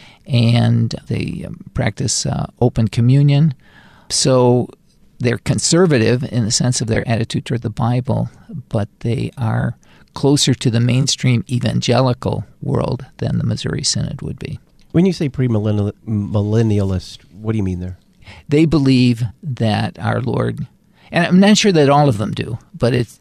Speaker 8: and they practice open communion. So they're conservative in the sense of their attitude toward the Bible, but they are closer to the mainstream evangelical world than the Missouri Synod would be.
Speaker 2: When you say premillennialist, what do you mean there?
Speaker 8: They believe that our Lord, and I'm not sure that all of them do, but it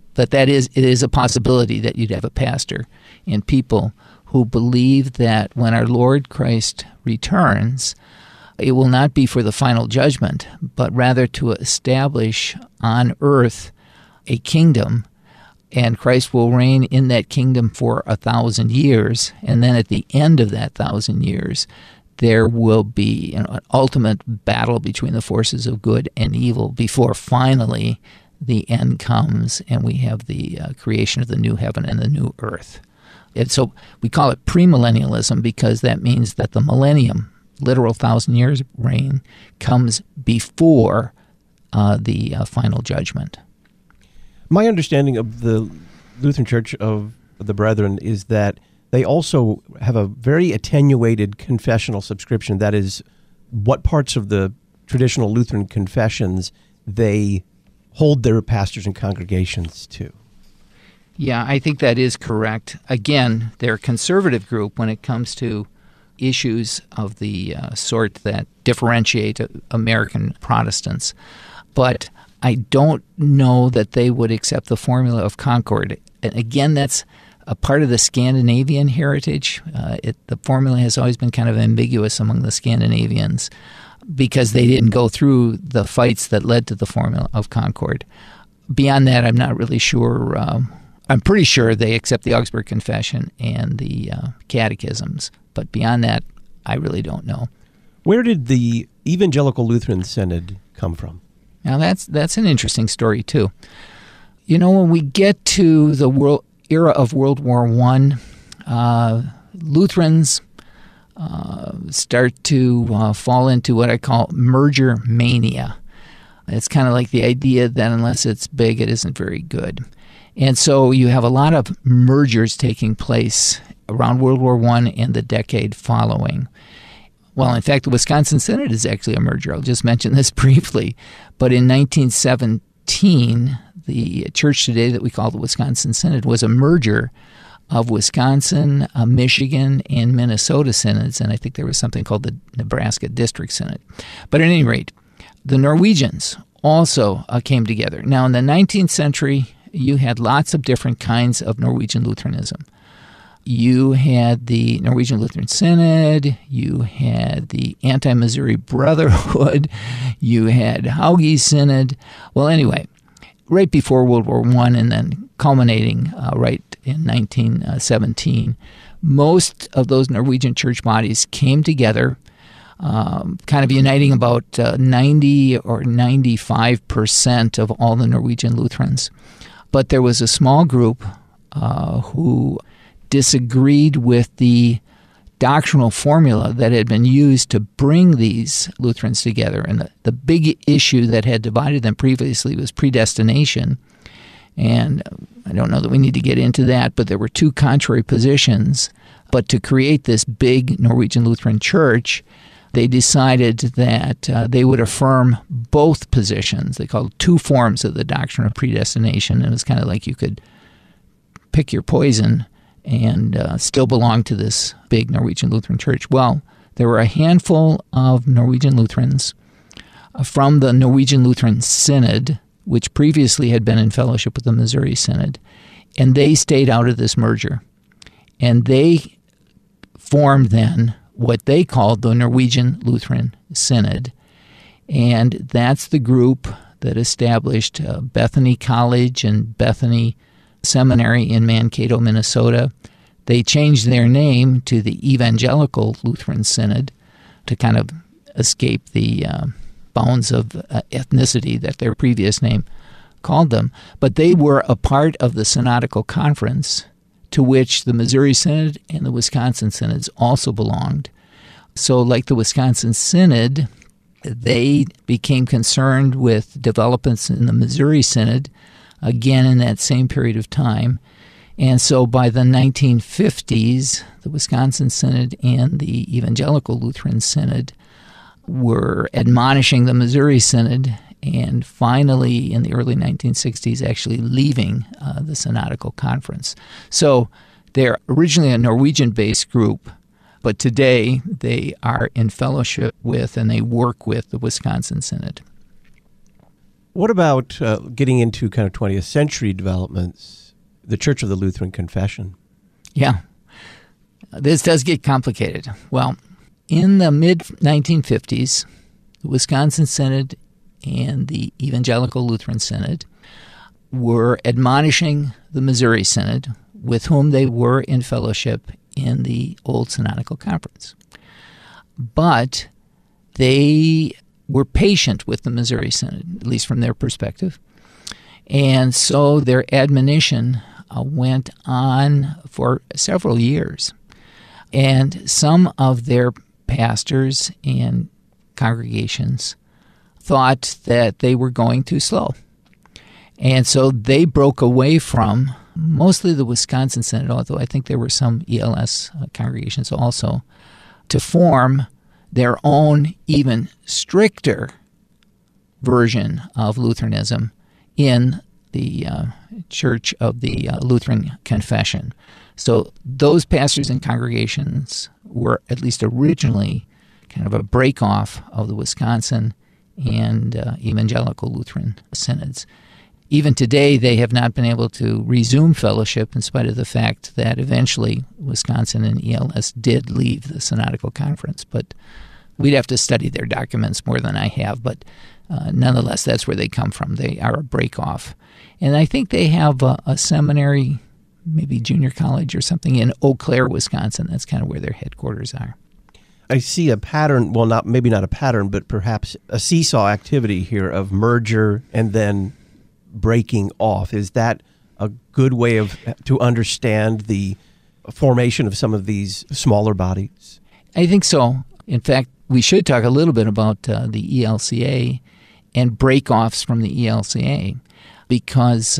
Speaker 8: is a possibility that you'd have a pastor and people who believe that when our Lord Christ returns, it will not be for the final judgment, but rather to establish on earth a kingdom, and Christ will reign in that kingdom for 1,000 years, and then at the end of that 1,000 years, there will be an ultimate battle between the forces of good and evil before finally the end comes and we have the creation of the new heaven and the new earth. And so we call it premillennialism because that means that the millennium, literal 1,000 years reign, comes before the final judgment.
Speaker 2: My understanding of the Lutheran Church of the Brethren is that they also have a very attenuated confessional subscription. That is, what parts of the traditional Lutheran confessions they hold their pastors and congregations to.
Speaker 8: Yeah, I think that is correct. Again, they're a conservative group when it comes to issues of the sort that differentiate American Protestants. But I don't know that they would accept the formula of Concord. And again, that's a part of the Scandinavian heritage. The formula has always been kind of ambiguous among the Scandinavians because they didn't go through the fights that led to the formula of Concord. Beyond that, I'm not really sure. I'm pretty sure they accept the Augsburg Confession and the catechisms. But beyond that, I really don't know.
Speaker 2: Where did the Evangelical Lutheran Synod come from?
Speaker 8: Now, that's an interesting story, too. You know, when we get to the era of World War I, Lutherans start to fall into what I call merger mania. It's kind of like the idea that unless it's big, it isn't very good. And so you have a lot of mergers taking place around World War I and the decade following. Well, in fact, the Wisconsin Synod is actually a merger. I'll just mention this briefly. But in 1917, the church today that we call the Wisconsin Synod was a merger of Wisconsin, Michigan, and Minnesota synods, and I think there was something called the Nebraska District Synod. But at any rate, the Norwegians also came together. Now, in the 19th century, you had lots of different kinds of Norwegian Lutheranism. You had the Norwegian Lutheran Synod, you had the Anti-Missouri Brotherhood, you had Hauge's Synod. Well, anyway, right before World War I and then culminating right in 1917, most of those Norwegian church bodies came together, kind of uniting about 90 or 95% of all the Norwegian Lutherans. But there was a small group who disagreed with the doctrinal formula that had been used to bring these Lutherans together. And the big issue that had divided them previously was predestination. And I don't know that we need to get into that, but there were two contrary positions. But to create this big Norwegian Lutheran church, they decided that they would affirm both positions. They called two forms of the doctrine of predestination. And it was kind of like you could pick your poison and still belong to this big Norwegian Lutheran church. Well, there were a handful of Norwegian Lutherans from the Norwegian Lutheran Synod, which previously had been in fellowship with the Missouri Synod, and they stayed out of this merger. And they formed then what they called the Norwegian Lutheran Synod, and that's the group that established Bethany College and Bethany Seminary in Mankato, Minnesota. They changed their name to the Evangelical Lutheran Synod to kind of escape the bounds of ethnicity that their previous name called them. But they were a part of the Synodical Conference to which the Missouri Synod and the Wisconsin Synods also belonged. So like the Wisconsin Synod, they became concerned with developments in the Missouri Synod, again in that same period of time. And so by the 1950s, the Wisconsin Synod and the Evangelical Lutheran Synod were admonishing the Missouri Synod, and finally in the early 1960s actually leaving the Synodical Conference. So they're originally a Norwegian-based group, but today they are in fellowship with and they work with the Wisconsin Synod.
Speaker 2: What about getting into kind of 20th century developments, the Church of the Lutheran Confession?
Speaker 8: Yeah, this does get complicated. Well, in the mid-1950s, the Wisconsin Synod and the Evangelical Lutheran Synod were admonishing the Missouri Synod, with whom they were in fellowship in the Old Synodical Conference. But they were patient with the Missouri Synod, at least from their perspective. And so their admonition went on for several years. And some of their pastors and congregations thought that they were going too slow. And so they broke away from mostly the Wisconsin Synod, although I think there were some ELS congregations also, to form their own even stricter version of Lutheranism in the Church of the Lutheran Confession. So those pastors and congregations were at least originally kind of a break-off of the Wisconsin and evangelical Lutheran synods. Even today, they have not been able to resume fellowship in spite of the fact that eventually Wisconsin and ELS did leave the Synodical Conference. But we'd have to study their documents more than I have. But nonetheless, that's where they come from. They are a break-off. And I think they have a seminary, maybe junior college or something, in Eau Claire, Wisconsin. That's kind of where their headquarters are.
Speaker 2: I see a pattern, well, maybe not a pattern, but perhaps a seesaw activity here of merger and then breaking off. Is that a good way to understand the formation of some of these smaller bodies? I
Speaker 8: think so. In fact, we should talk a little bit about the ELCA and break-offs from the ELCA, because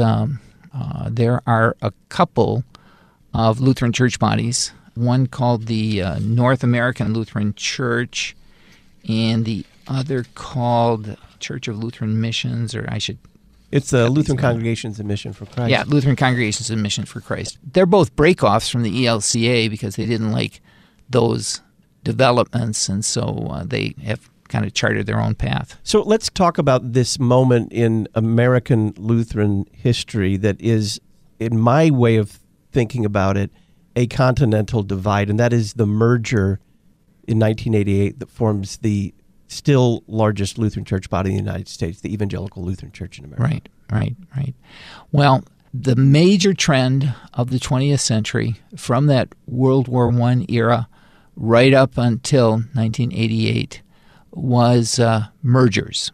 Speaker 8: there are a couple of Lutheran church bodies, one called the North American Lutheran Church and the other called Church of Lutheran Missions, or I should...
Speaker 2: It's the Lutheran Congregations in Mission for Christ.
Speaker 8: Yeah, Lutheran Congregations in Mission for Christ. They're both break-offs from the ELCA because they didn't like those developments, and so they have kind of charted their own path.
Speaker 2: So let's talk about this moment in American Lutheran history that is, in my way of thinking about it, a continental divide, and that is the merger in 1988 that forms the still largest Lutheran church body in the United States, the Evangelical Lutheran Church in America.
Speaker 8: Right. Well, the major trend of the 20th century from that World War I era right up until 1988 was mergers.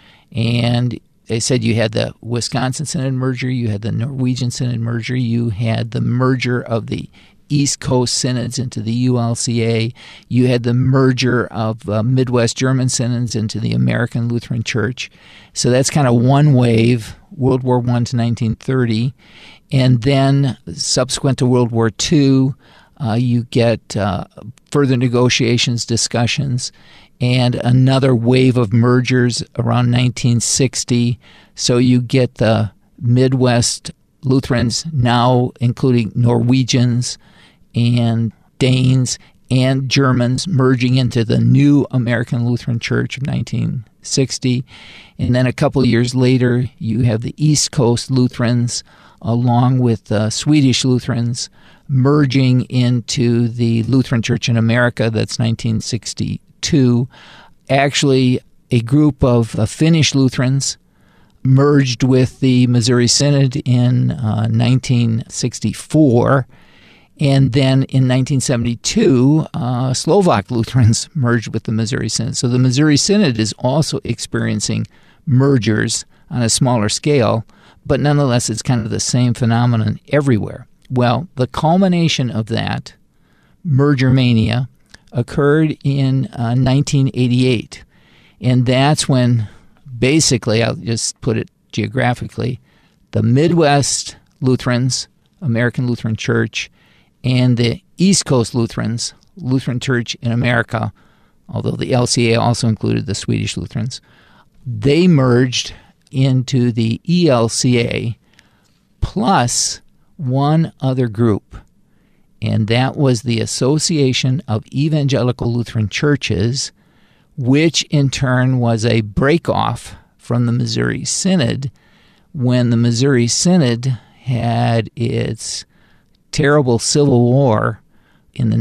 Speaker 8: And they said you had the Wisconsin Synod merger, you had the Norwegian Synod merger, you had the merger of the East Coast synods into the ULCA, you had the merger of Midwest German synods into the American Lutheran Church. So that's kind of one wave, World War I to 1930. And then subsequent to World War II, you get further negotiations, discussions, and another wave of mergers around 1960. So you get the Midwest Lutherans, now including Norwegians and Danes and Germans, merging into the new American Lutheran Church of 1960. And then a couple of years later, you have the East Coast Lutherans along with the Swedish Lutherans merging into the Lutheran Church in America. That's 1962. Actually, a group of Finnish Lutherans merged with the Missouri Synod in 1964. And then in 1972, Slovak Lutherans merged with the Missouri Synod. So the Missouri Synod is also experiencing mergers on a smaller scale, but nonetheless, it's kind of the same phenomenon everywhere. Well, the culmination of that merger mania occurred in 1988. And that's when, basically, I'll just put it geographically, the Midwest Lutherans, American Lutheran Church, and the East Coast Lutherans, Lutheran Church in America, although the LCA also included the Swedish Lutherans, they merged into the ELCA plus one other group, and that was the Association of Evangelical Lutheran Churches, which in turn was a break-off from the Missouri Synod when the Missouri Synod had its terrible civil war in the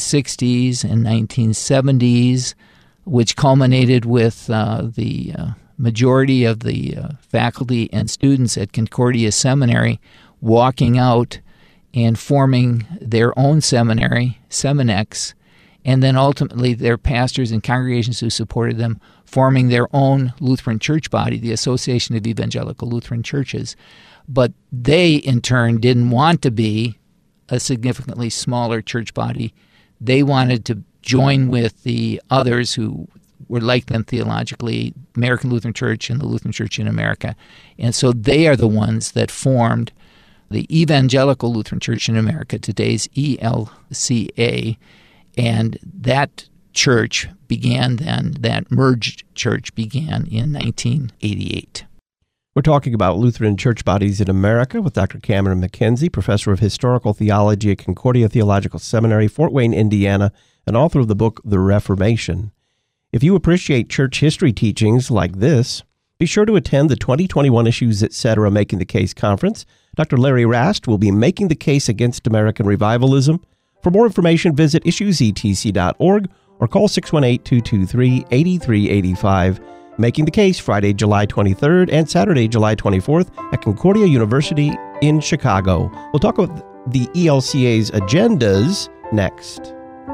Speaker 8: 1960s and 1970s, which culminated with the majority of the faculty and students at Concordia Seminary walking out and forming their own seminary, Seminex, and then ultimately their pastors and congregations who supported them forming their own Lutheran church body, the Association of Evangelical Lutheran Churches. But they, in turn, didn't want to be a significantly smaller church body. They wanted to join with the others who were like them theologically, American Lutheran Church and the Lutheran Church in America. And so they are the ones that formed the Evangelical Lutheran Church in America, today's ELCA, and that church began then, that merged church began in 1988.
Speaker 2: We're talking about Lutheran church bodies in America with Dr. Cameron McKenzie, professor of historical theology at Concordia Theological Seminary, Fort Wayne, Indiana, and author of the book, The Reformation. If you appreciate church history teachings like this, be sure to attend the 2021 Issues Etc. Making the Case conference. Dr. Larry Rast will be making the case against American revivalism. For more information, visit issuesetc.org or call 618-223-8385. Making the Case, Friday, July 23rd and Saturday, July 24th at Concordia University in Chicago. We'll talk about the ELCA's agendas next.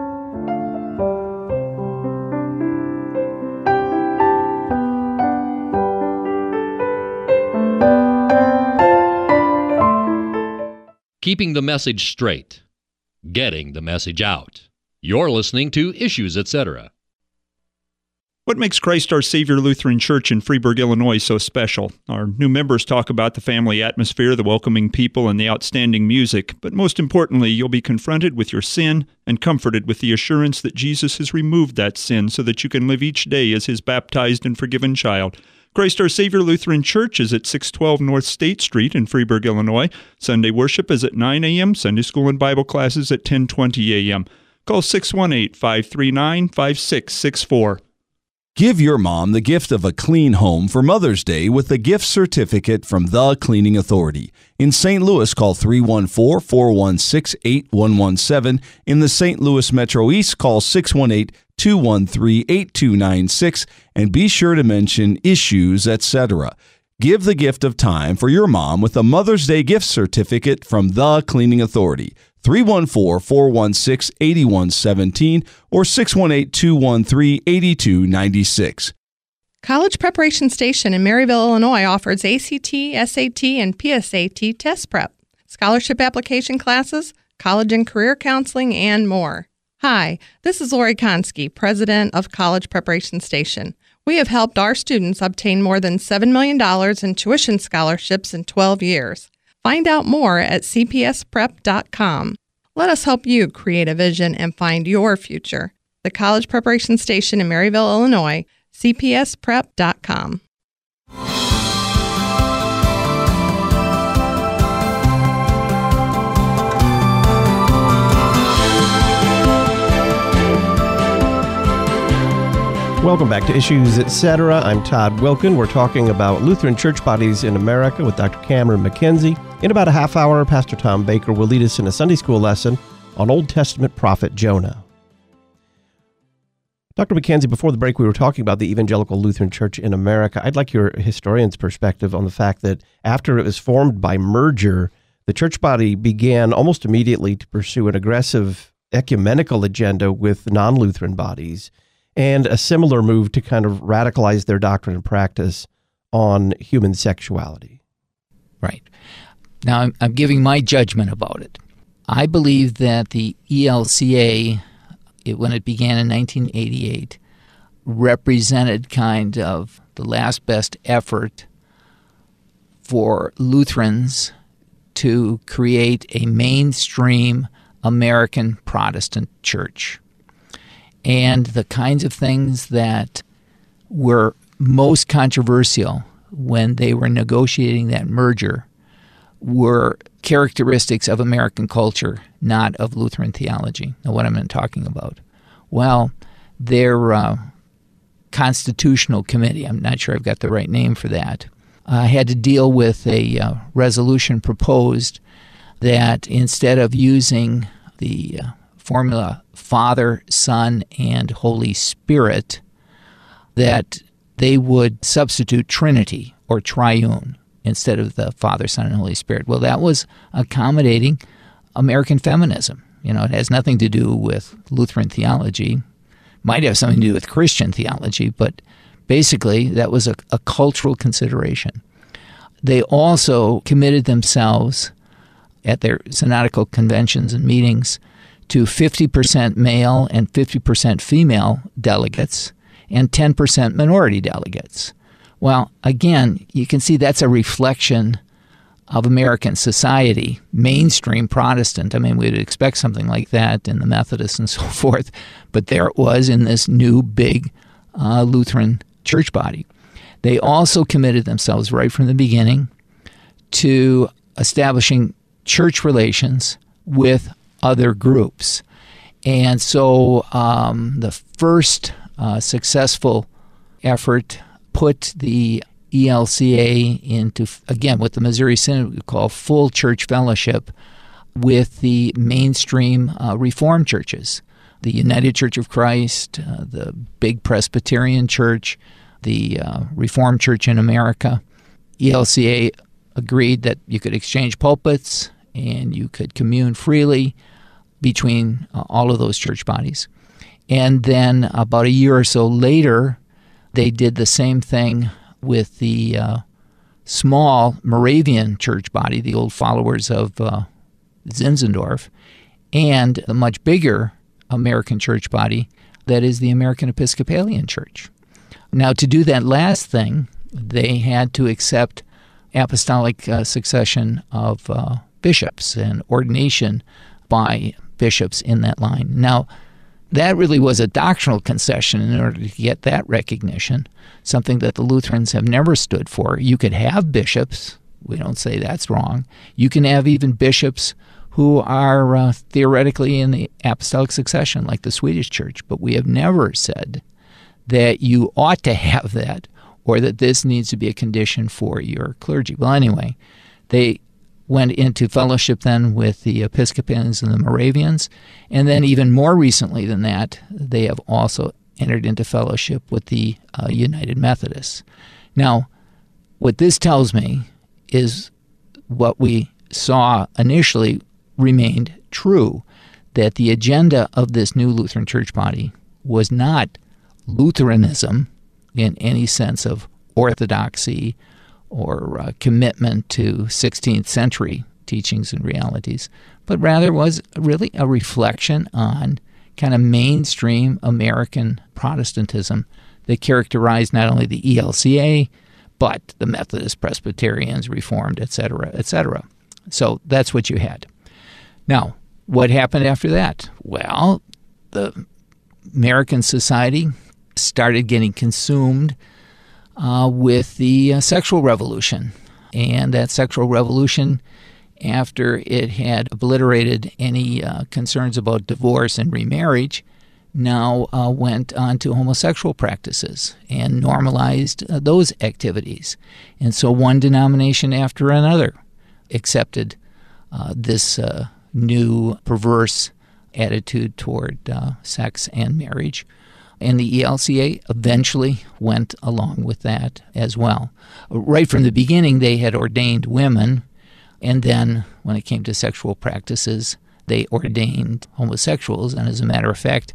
Speaker 10: Keeping the message straight. Getting the message out. You're listening to Issues Etc.
Speaker 19: What makes Christ Our Savior Lutheran Church in Freeburg, Illinois so special? Our new members talk about the family atmosphere, the welcoming people, and the outstanding music. But most importantly, you'll be confronted with your sin and comforted with the assurance that Jesus has removed that sin so that you can live each day as His baptized and forgiven child. Christ Our Savior Lutheran Church is at 612 North State Street in Freeburg, Illinois. Sunday worship is at 9 a.m., Sunday school and Bible classes at 10:20 a.m. Call 618-539-5664.
Speaker 20: Give your mom the gift of a clean home for Mother's Day with a gift certificate from The Cleaning Authority. In St. Louis, call 314-416-8117. In the St. Louis Metro East, call 618-213-8296. And be sure to mention Issues, etc. Give the gift of time for your mom with a Mother's Day gift certificate from The Cleaning Authority. 314-416-8117 or 618-213-8296.
Speaker 21: College Preparation Station in Maryville, Illinois offers ACT, SAT, and PSAT test prep, scholarship application classes, college and career counseling, and more. Hi, this is Lori Konski, president of College Preparation Station. We have helped our students obtain more than $7 million in tuition scholarships in 12 years. Find out more at cpsprep.com. Let us help you create a vision and find your future. The College Preparation Station in Maryville, Illinois, cpsprep.com.
Speaker 2: Welcome back to Issues Etc. I'm Todd Wilkin. We're talking about Lutheran church bodies in America with Dr. Cameron McKenzie. In about a half hour, Pastor Tom Baker will lead us in a Sunday school lesson on Old Testament prophet Jonah. Dr. McKenzie, before the break, we were talking about the Evangelical Lutheran Church in America. I'd like your historian's perspective on the fact that after it was formed by merger, the church body began almost immediately to pursue an aggressive ecumenical agenda with non-Lutheran bodies, and a similar move to kind of radicalize their doctrine and practice on human sexuality.
Speaker 8: Right. Now, I'm giving my judgment about it. I believe that the ELCA, when it began in 1988, represented kind of the last best effort for Lutherans to create a mainstream American Protestant church. And the kinds of things that were most controversial when they were negotiating that merger were characteristics of American culture, not of Lutheran theology. Now, what am I talking about? Well, their constitutional committee, I'm not sure I've got the right name for that, had to deal with a resolution proposed that instead of using the formula Father, Son, and Holy Spirit, that they would substitute Trinity or triune instead of the Father, Son, and Holy Spirit. Well, that was accommodating American feminism. It has nothing to do with Lutheran theology. Might have something to do with Christian theology, but basically that was a cultural consideration. They also committed themselves at their synodical conventions and meetings to 50% male and 50% female delegates and 10% minority delegates. Well, again, you can see that's a reflection of American society, mainstream Protestant. I mean, we'd expect something like that in the Methodists and so forth, but there it was in this new big Lutheran church body. They also committed themselves right from the beginning to establishing church relations with other groups. And so the first successful effort put the ELCA into, again, what the Missouri Synod would call full church fellowship with the mainstream Reformed churches, the United Church of Christ, the big Presbyterian Church, the Reformed Church in America. ELCA agreed that you could exchange pulpits and you could commune freely between all of those church bodies. And then about a year or so later, they did the same thing with the small Moravian church body, the old followers of Zinzendorf, and the much bigger American church body that is the American Episcopalian Church. Now, to do that last thing, they had to accept apostolic succession of bishops and ordination by bishops in that line. Now, that really was a doctrinal concession in order to get that recognition, something that the Lutherans have never stood for. You could have bishops. We don't say that's wrong. You can have even bishops who are theoretically in the apostolic succession, like the Swedish Church, but we have never said that you ought to have that or that this needs to be a condition for your clergy. Well, anyway, they went into fellowship then with the Episcopalians and the Moravians, and then even more recently than that, they have also entered into fellowship with the United Methodists. Now, what this tells me is what we saw initially remained true, that the agenda of this new Lutheran church body was not Lutheranism in any sense of orthodoxy or commitment to 16th century teachings and realities, but rather was really a reflection on kind of mainstream American Protestantism that characterized not only the ELCA, but the Methodist, Presbyterians, Reformed, etc., etc. So that's what you had. Now, what happened after that? Well, the American society started getting consumed with the sexual revolution. And that sexual revolution, after it had obliterated any concerns about divorce and remarriage, now went on to homosexual practices and normalized those activities. And so one denomination after another accepted this new perverse attitude toward sex and marriage. And the ELCA eventually went along with that as well. Right from the beginning, they had ordained women, and then when it came to sexual practices, they ordained homosexuals. And as a matter of fact,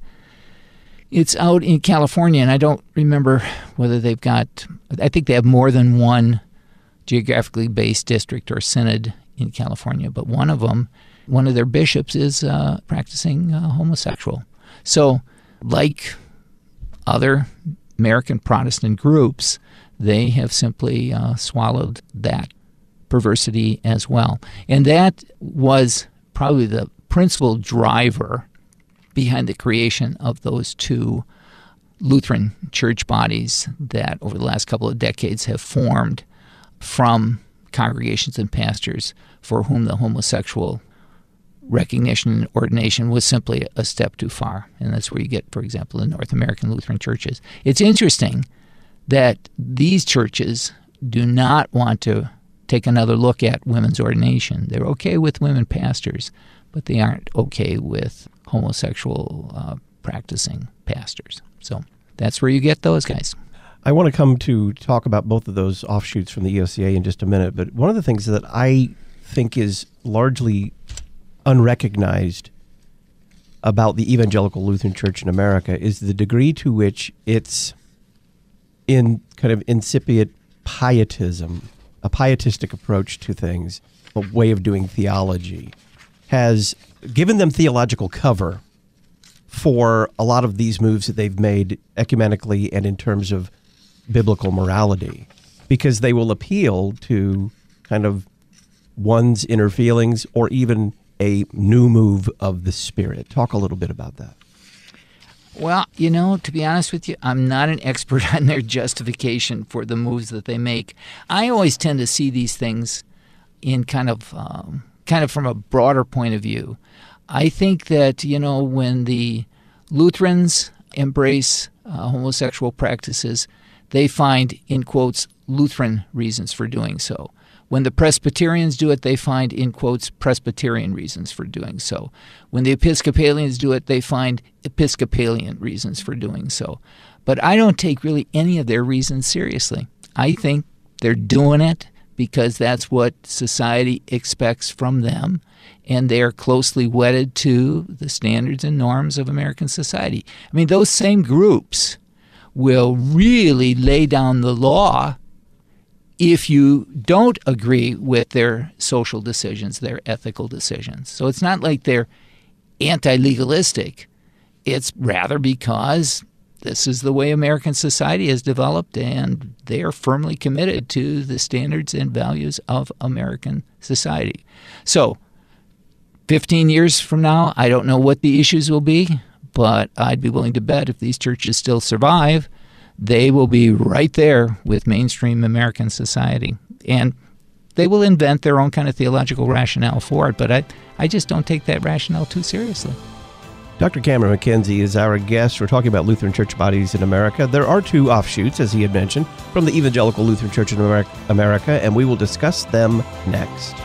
Speaker 8: it's out in California, and I don't remember whether they've got, I think they have more than one geographically based district or synod in California, but one of them, one of their bishops is practicing homosexual. So, like other American Protestant groups, they have simply swallowed that perversity as well. And that was probably the principal driver behind the creation of those two Lutheran church bodies that over the last couple of decades have formed from congregations and pastors for whom the homosexual recognition and ordination was simply a step too far. And that's where you get, for example, the North American Lutheran churches. It's interesting that these churches do not want to take another look at women's ordination. They're okay with women pastors, but they aren't okay with homosexual practicing pastors. So that's where you get those guys.
Speaker 2: I want to come to talk about both of those offshoots from the EOCA in just a minute, but one of the things that I think is largely unrecognized about the Evangelical Lutheran Church in America is the degree to which its in kind of incipient pietism, a pietistic approach to things, a way of doing theology, has given them theological cover for a lot of these moves that they've made ecumenically and in terms of biblical morality, because they will appeal to kind of one's inner feelings or even a new move of the Spirit. Talk a little bit about that.
Speaker 8: Well, to be honest with you, I'm not an expert on their justification for the moves that they make. I always tend to see these things in kind of from a broader point of view. I think that, when the Lutherans embrace homosexual practices, they find, in quotes, Lutheran reasons for doing so. When the Presbyterians do it, they find, in quotes, Presbyterian reasons for doing so. When the Episcopalians do it, they find Episcopalian reasons for doing so. But I don't take really any of their reasons seriously. I think they're doing it because that's what society expects from them, and they're closely wedded to the standards and norms of American society. I mean, those same groups will really lay down the law if you don't agree with their social decisions, their ethical decisions. So it's not like they're anti-legalistic. It's rather because this is the way American society has developed, and they are firmly committed to the standards and values of American society. So 15 years from now, I don't know what the issues will be, but I'd be willing to bet if these churches still survive, they will be right there with mainstream American society. And they will invent their own kind of theological rationale for it, but I just don't take that rationale too seriously.
Speaker 2: Dr. Cameron McKenzie is our guest. We're talking about Lutheran church bodies in America. There are two offshoots, as he had mentioned, from the Evangelical Lutheran Church in America, and we will discuss them next.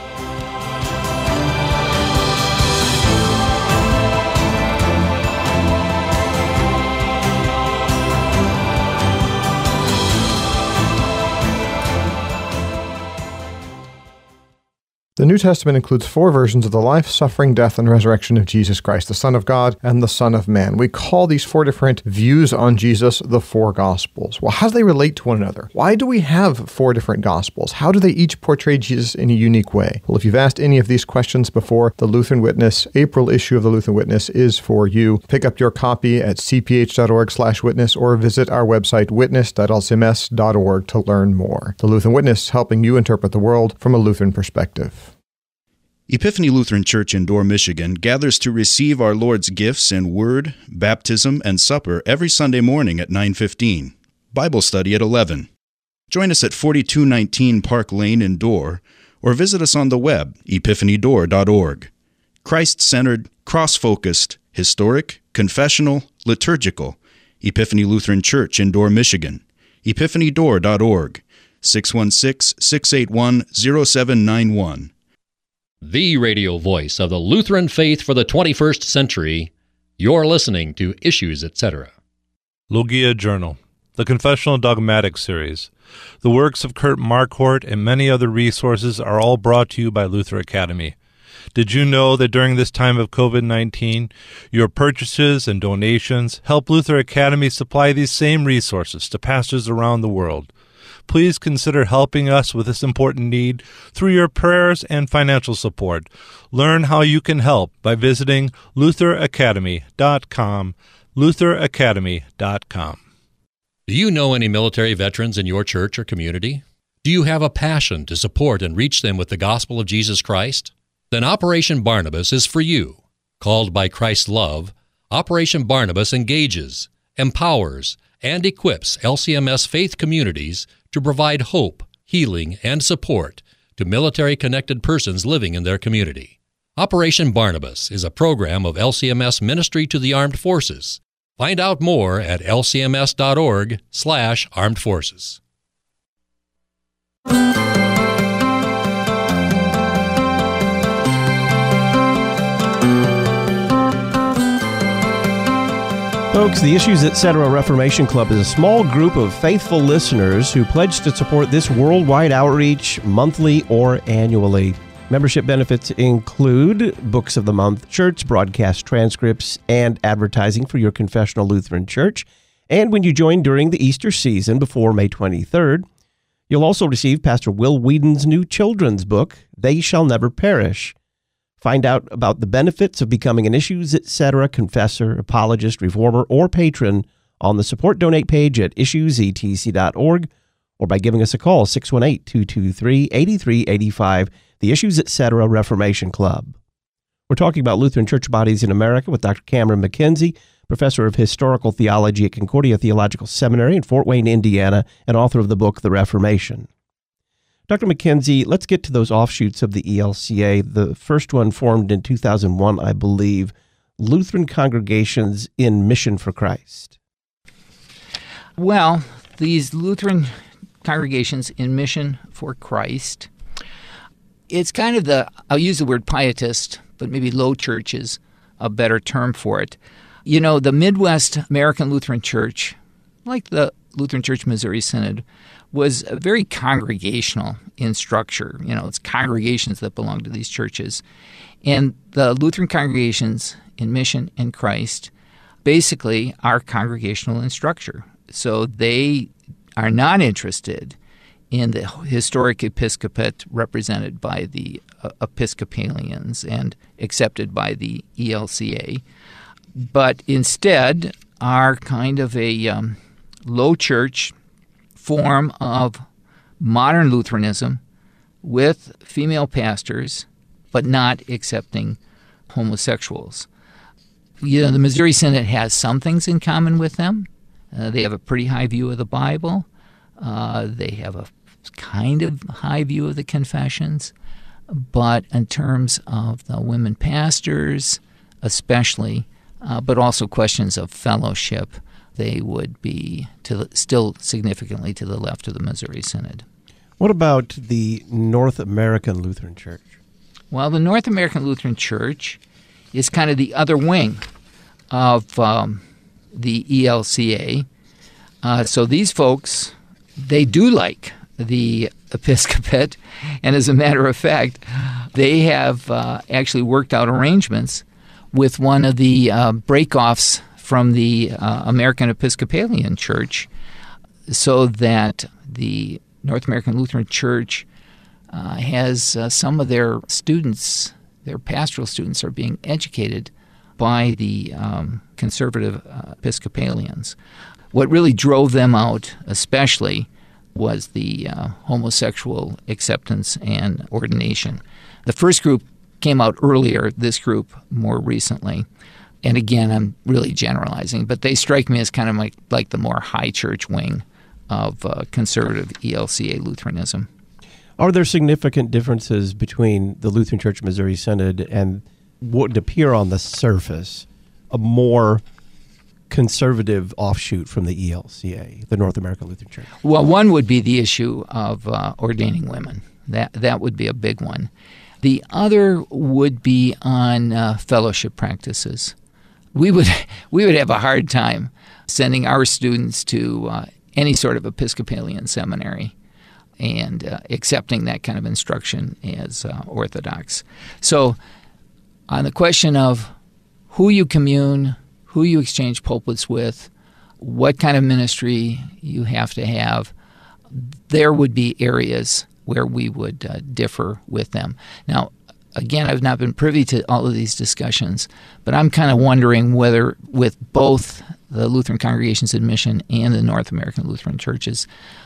Speaker 17: The New Testament includes 4 versions of the life, suffering, death, and resurrection of Jesus Christ, the Son of God and the Son of Man. We call these 4 different views on Jesus the 4 Gospels. Well, how do they relate to one another? Why do we have 4 different Gospels? How do they each portray Jesus in a unique way? Well, if you've asked any of these questions before, the Lutheran Witness, April issue of the Lutheran Witness is for you. Pick up your copy at cph.org/witness or visit our website witness.lcms.org to learn more. The Lutheran Witness, helping you interpret the world from a Lutheran perspective.
Speaker 3: Epiphany Lutheran Church in Dorr, Michigan gathers to receive our Lord's gifts in Word, baptism, and supper every Sunday morning at 9:15. Bible study at 11. Join us at 4219 Park Lane in Dorr, or visit us on the web, epiphanydorr.org. Christ-centered, cross-focused, historic, confessional, liturgical. Epiphany Lutheran Church in Dorr, Michigan. epiphanydorr.org. 616-681-0791.
Speaker 10: The radio voice of the Lutheran faith for the 21st century. You're listening to Issues, Etc.
Speaker 22: Logia Journal, the Confessional Dogmatic Series. The works of Kurt Marquardt and many other resources are all brought to you by Luther Academy. Did you know that during this time of COVID-19, your purchases and donations help Luther Academy supply these same resources to pastors around the world? Please consider helping us with this important need through your prayers and financial support. Learn how you can help by visiting lutheracademy.com, lutheracademy.com.
Speaker 10: Do you know any military veterans in your church or community? Do you have a passion to support and reach them with the gospel of Jesus Christ? Then Operation Barnabas is for you. Called by Christ's love, Operation Barnabas engages, empowers, and equips LCMS faith communities to provide hope, healing, and support to military-connected persons living in their community. Operation Barnabas is a program of LCMS Ministry to the Armed Forces. Find out more at lcms.org/armed forces.
Speaker 2: Folks, the Issues Etc. Reformation Club is a small group of faithful listeners who pledge to support this worldwide outreach monthly or annually. Membership benefits include books of the month, shirts, broadcast transcripts, and advertising for your confessional Lutheran church. And when you join during the Easter season before May 23rd, you'll also receive Pastor Will Whedon's new children's book, They Shall Never Perish. Find out about the benefits of becoming an Issues Etc. confessor, apologist, reformer, or patron on the support donate page at issuesetc.org or by giving us a call, 618-223-8385, the Issues Etc. Reformation Club. We're talking about Lutheran church bodies in America with Dr. Cameron McKenzie, professor of historical theology at Concordia Theological Seminary in Fort Wayne, Indiana, and author of the book, The Reformation. Dr. McKenzie, let's get to those offshoots of the ELCA. The first one formed in 2001, I believe, Lutheran Congregations in Mission for Christ.
Speaker 8: Well, these Lutheran Congregations in Mission for Christ, it's kind of I'll use the word pietist, but maybe low church is a better term for it. You know, the Midwest American Lutheran Church, like the Lutheran Church Missouri Synod, was very congregational in structure. You know, it's congregations that belong to these churches. And the Lutheran congregations in Mission and Christ basically are congregational in structure. So they are not interested in the historic episcopate represented by the Episcopalians and accepted by the ELCA, but instead are kind of a low church form of modern Lutheranism with female pastors, but not accepting homosexuals. You know, the Missouri Synod has some things in common with them. They have a pretty high view of the Bible. They have a kind of high view of the confessions. But in terms of the women pastors, especially, but also questions of fellowship, they would be still significantly to the left of the Missouri Synod.
Speaker 2: What about the North American Lutheran Church?
Speaker 8: Well, the North American Lutheran Church is kind of the other wing of the ELCA. So these folks, they do like the episcopate, and as a matter of fact, they have actually worked out arrangements with one of the breakoffs from the American Episcopalian Church so that the North American Lutheran Church has some of their students, their pastoral students, are being educated by the conservative Episcopalians. What really drove them out especially was the homosexual acceptance and ordination. The first group came out earlier, this group more recently. And again, I'm really generalizing, but they strike me as kind of like the more high church wing of conservative ELCA Lutheranism.
Speaker 2: Are there significant differences between the Lutheran Church Missouri Synod and what would appear on the surface a more conservative offshoot from the ELCA, the North American Lutheran Church?
Speaker 8: Well, one would be the issue of ordaining women. That would be a big one. The other would be on fellowship practices. We would have a hard time sending our students to any sort of Episcopalian seminary and accepting that kind of instruction as orthodox. So on the question of who you commune, who you exchange pulpits with, what kind of ministry you have to have, there would be areas where we would differ with them. Now, again, I've not been privy to all of these discussions, but I'm kind of wondering whether with both the Lutheran Congregations in Mission and the North American Lutheran Churches,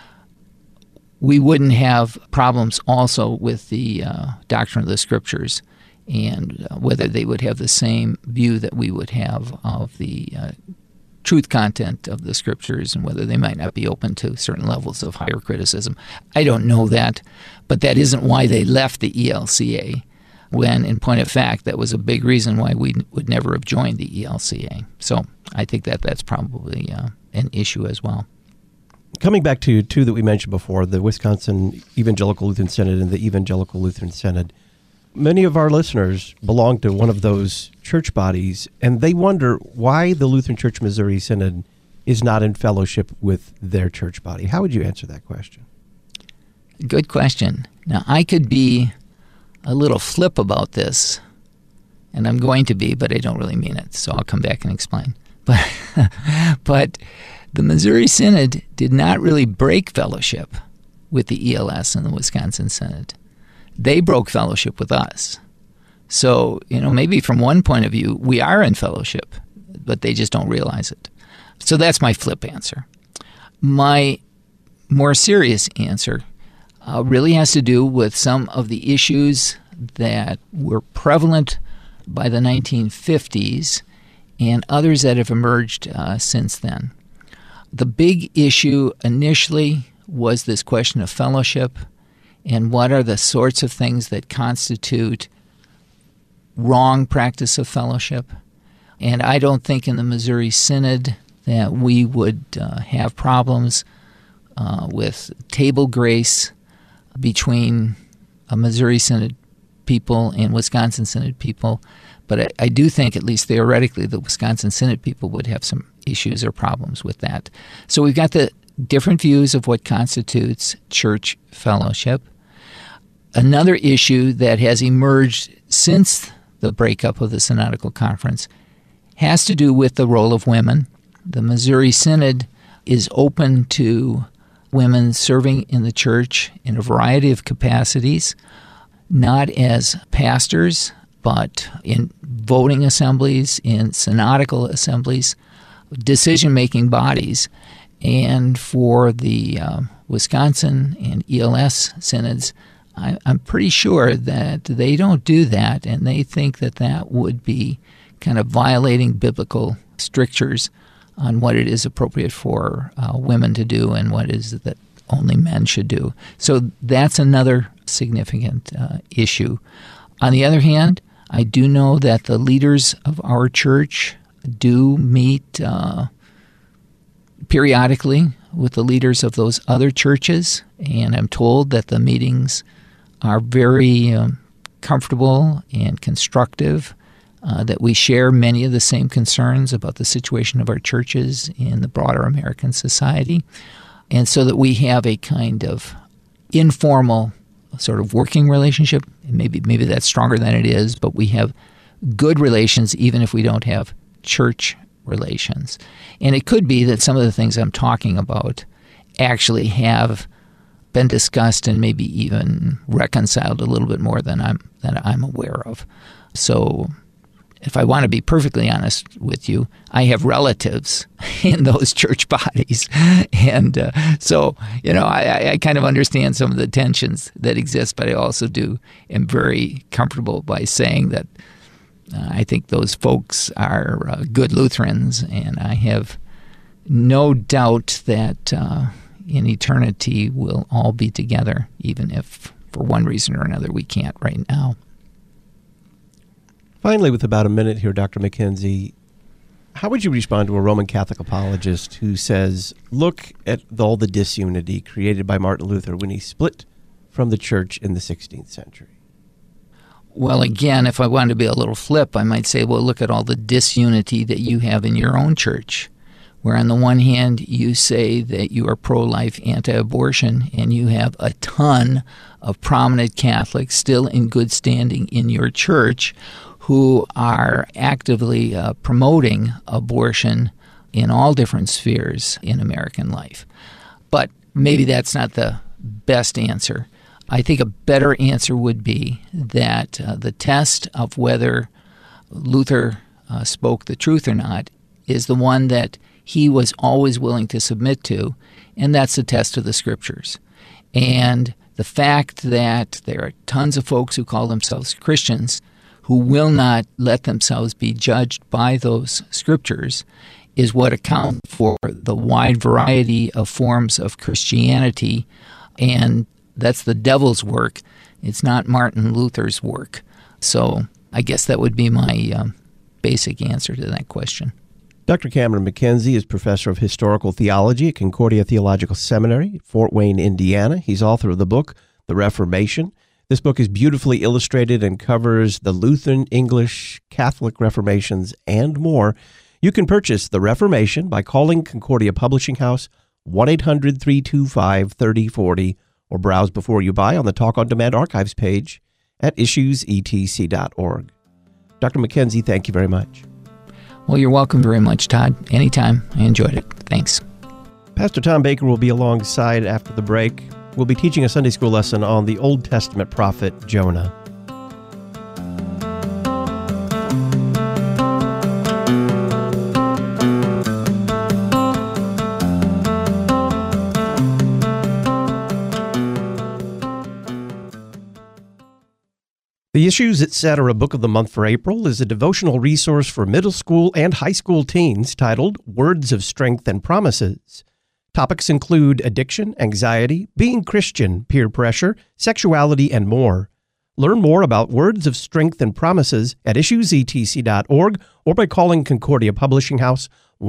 Speaker 8: we wouldn't have problems also with the doctrine of the Scriptures and whether they would have the same view that we would have of the truth content of the Scriptures and whether they might not be open to certain levels of higher criticism. I don't know that, but that isn't why they left the ELCA, when, in point of fact, that was a big reason why we would never have joined the ELCA. So I think that's probably an issue as well.
Speaker 2: Coming back to two that we mentioned before, the Wisconsin Evangelical Lutheran Synod and the Evangelical Lutheran Synod, Many of our listeners belong to one of those church bodies, and they wonder why the Lutheran Church Missouri Synod is not in fellowship with their church body. How would you answer that question?
Speaker 8: Good question. Now, I could be a little flip about this, and I'm going to be, but I don't really mean it, so I'll come back and explain. But the Missouri Synod did not really break fellowship with the ELS and the Wisconsin Synod. They broke fellowship with us. So, maybe from one point of view, we are in fellowship, but they just don't realize it. So that's my flip answer. My more serious answer really has to do with some of the issues that were prevalent by the 1950s and others that have emerged since then. The big issue initially was this question of fellowship and what are the sorts of things that constitute wrong practice of fellowship. And I don't think in the Missouri Synod that we would have problems with table grace between a Missouri Synod people and Wisconsin Synod people. But I do think, at least theoretically, the Wisconsin Synod people would have some issues or problems with that. So we've got the different views of what constitutes church fellowship. Another issue that has emerged since the breakup of the Synodical Conference has to do with the role of women. The Missouri Synod is open to women serving in the church in a variety of capacities, not as pastors, but in voting assemblies, in synodical assemblies, decision-making bodies. And for the Wisconsin and ELS synods, I'm pretty sure that they don't do that, and they think that that would be kind of violating biblical strictures on what it is appropriate for women to do and what is that only men should do. So that's another significant issue. On the other hand, I do know that the leaders of our church do meet periodically with the leaders of those other churches, and I'm told that the meetings are very comfortable and constructive, that we share many of the same concerns about the situation of our churches in the broader American society, and so that we have a kind of informal sort of working relationship. Maybe that's stronger than it is, but we have good relations even if we don't have church relations. And it could be that some of the things I'm talking about actually have been discussed and maybe even reconciled a little bit more than I'm aware of. So if I want to be perfectly honest with you, I have relatives in those church bodies. And so, I kind of understand some of the tensions that exist, but I also am very comfortable by saying that I think those folks are good Lutherans, and I have no doubt that in eternity we'll all be together, even if for one reason or another we can't right now.
Speaker 2: Finally, with about a minute here, Dr. McKenzie, how would you respond to a Roman Catholic apologist who says, look at all the disunity created by Martin Luther when he split from the church in the 16th century?
Speaker 8: Well, again, if I wanted to be a little flip, I might say, well, look at all the disunity that you have in your own church, where on the one hand you say that you are pro-life, anti-abortion, and you have a ton of prominent Catholics still in good standing in your church who are actively promoting abortion in all different spheres in American life. But maybe that's not the best answer. I think a better answer would be that the test of whether Luther spoke the truth or not is the one that he was always willing to submit to, and that's the test of the Scriptures. And the fact that there are tons of folks who call themselves Christians who will not let themselves be judged by those Scriptures is what accounts for the wide variety of forms of Christianity, and that's the devil's work. It's not Martin Luther's work. So I guess that would be my basic answer to that question.
Speaker 2: Dr. Cameron McKenzie is professor of historical theology at Concordia Theological Seminary, Fort Wayne, Indiana. He's author of the book, The Reformation, This book is beautifully illustrated and covers the Lutheran, English, Catholic Reformations, and more. You can purchase The Reformation by calling Concordia Publishing House 1-800-325-3040 or browse before you buy on the Talk on Demand archives page at issuesetc.org. Dr. McKenzie, thank you very much.
Speaker 8: Well, you're welcome very much, Todd. Anytime. I enjoyed it. Thanks.
Speaker 2: Pastor Tom Baker will be alongside after the break. We'll be teaching a Sunday school lesson on the Old Testament prophet Jonah. The Issues Etc. Book of the Month for April is a devotional resource for middle school and high school teens titled Words of Strength and Promises. Topics include addiction, anxiety, being Christian, peer pressure, sexuality, and more. Learn more about Words of Strength and Promises at issuesetc.org or by calling Concordia Publishing House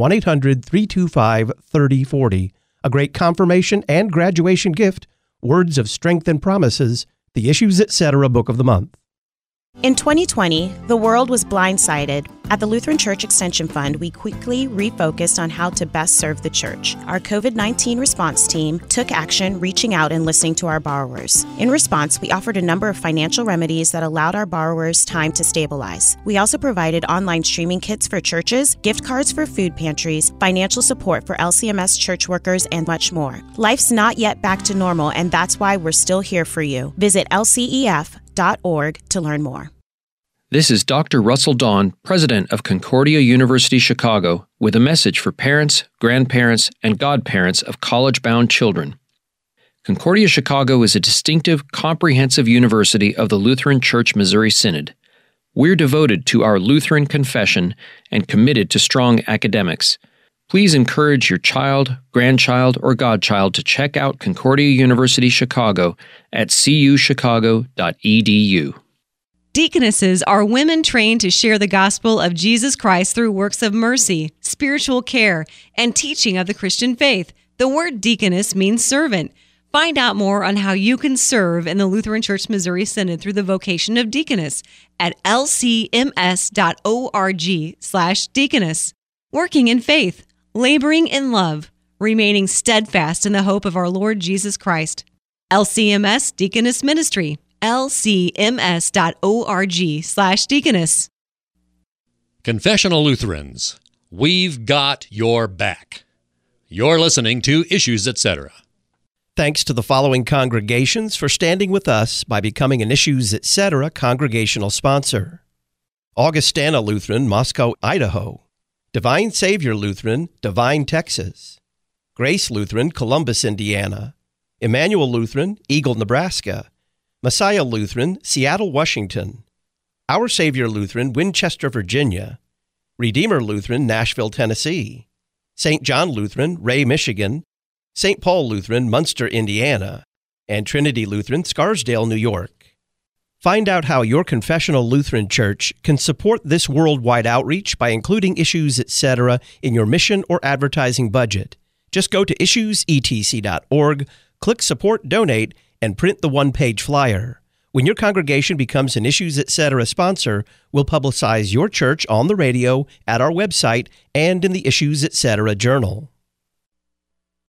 Speaker 2: 1-800-325-3040. A great confirmation and graduation gift, Words of Strength and Promises, the Issues Etc. Book of the Month.
Speaker 4: In 2020, the world was blindsided. At the Lutheran Church Extension Fund, we quickly refocused on how to best serve the church. Our COVID-19 response team took action, reaching out and listening to our borrowers. In response, we offered a number of financial remedies that allowed our borrowers time to stabilize. We also provided online streaming kits for churches, gift cards for food pantries, financial support for LCMS church workers, and much more. Life's not yet back to normal, and that's why we're still here for you. Visit lcef.org to learn more.
Speaker 5: This is Dr. Russell Dawn, President of Concordia University Chicago, with a message for parents, grandparents, and godparents of college-bound children. Concordia Chicago is a distinctive, comprehensive university of the Lutheran Church Missouri Synod. We're devoted to our Lutheran confession and committed to strong academics. Please encourage your child, grandchild, or godchild to check out Concordia University Chicago at cuchicago.edu.
Speaker 13: Deaconesses are women trained to share the gospel of Jesus Christ through works of mercy, spiritual care, and teaching of the Christian faith. The word deaconess means servant. Find out more on how you can serve in the Lutheran Church Missouri Synod through the vocation of deaconess at lcms.org/deaconess. Working in faith, laboring in love, remaining steadfast in the hope of our Lord Jesus Christ. LCMS Deaconess Ministry. lcms.org/deaconess.
Speaker 10: Confessional Lutherans, we've got your back. You're listening to Issues Etc.
Speaker 2: Thanks to the following congregations for standing with us by becoming an Issues Etc. congregational sponsor: Augustana Lutheran, Moscow, Idaho; Divine Savior Lutheran, Devine, Texas; Grace Lutheran, Columbus, Indiana; Emmanuel Lutheran, Eagle, Nebraska; Messiah Lutheran, Seattle, Washington; Our Savior Lutheran, Winchester, Virginia; Redeemer Lutheran, Nashville, Tennessee; St. John Lutheran, Ray, Michigan; St. Paul Lutheran, Munster, Indiana; and Trinity Lutheran, Scarsdale, New York. Find out how your confessional Lutheran church can support this worldwide outreach by including Issues Etc. in your mission or advertising budget. Just go to issuesetc.org, click Support Donate, and print the one-page flyer. When your congregation becomes an Issues Etc. sponsor, we'll publicize your church on the radio, at our website, and in the Issues Etc. journal.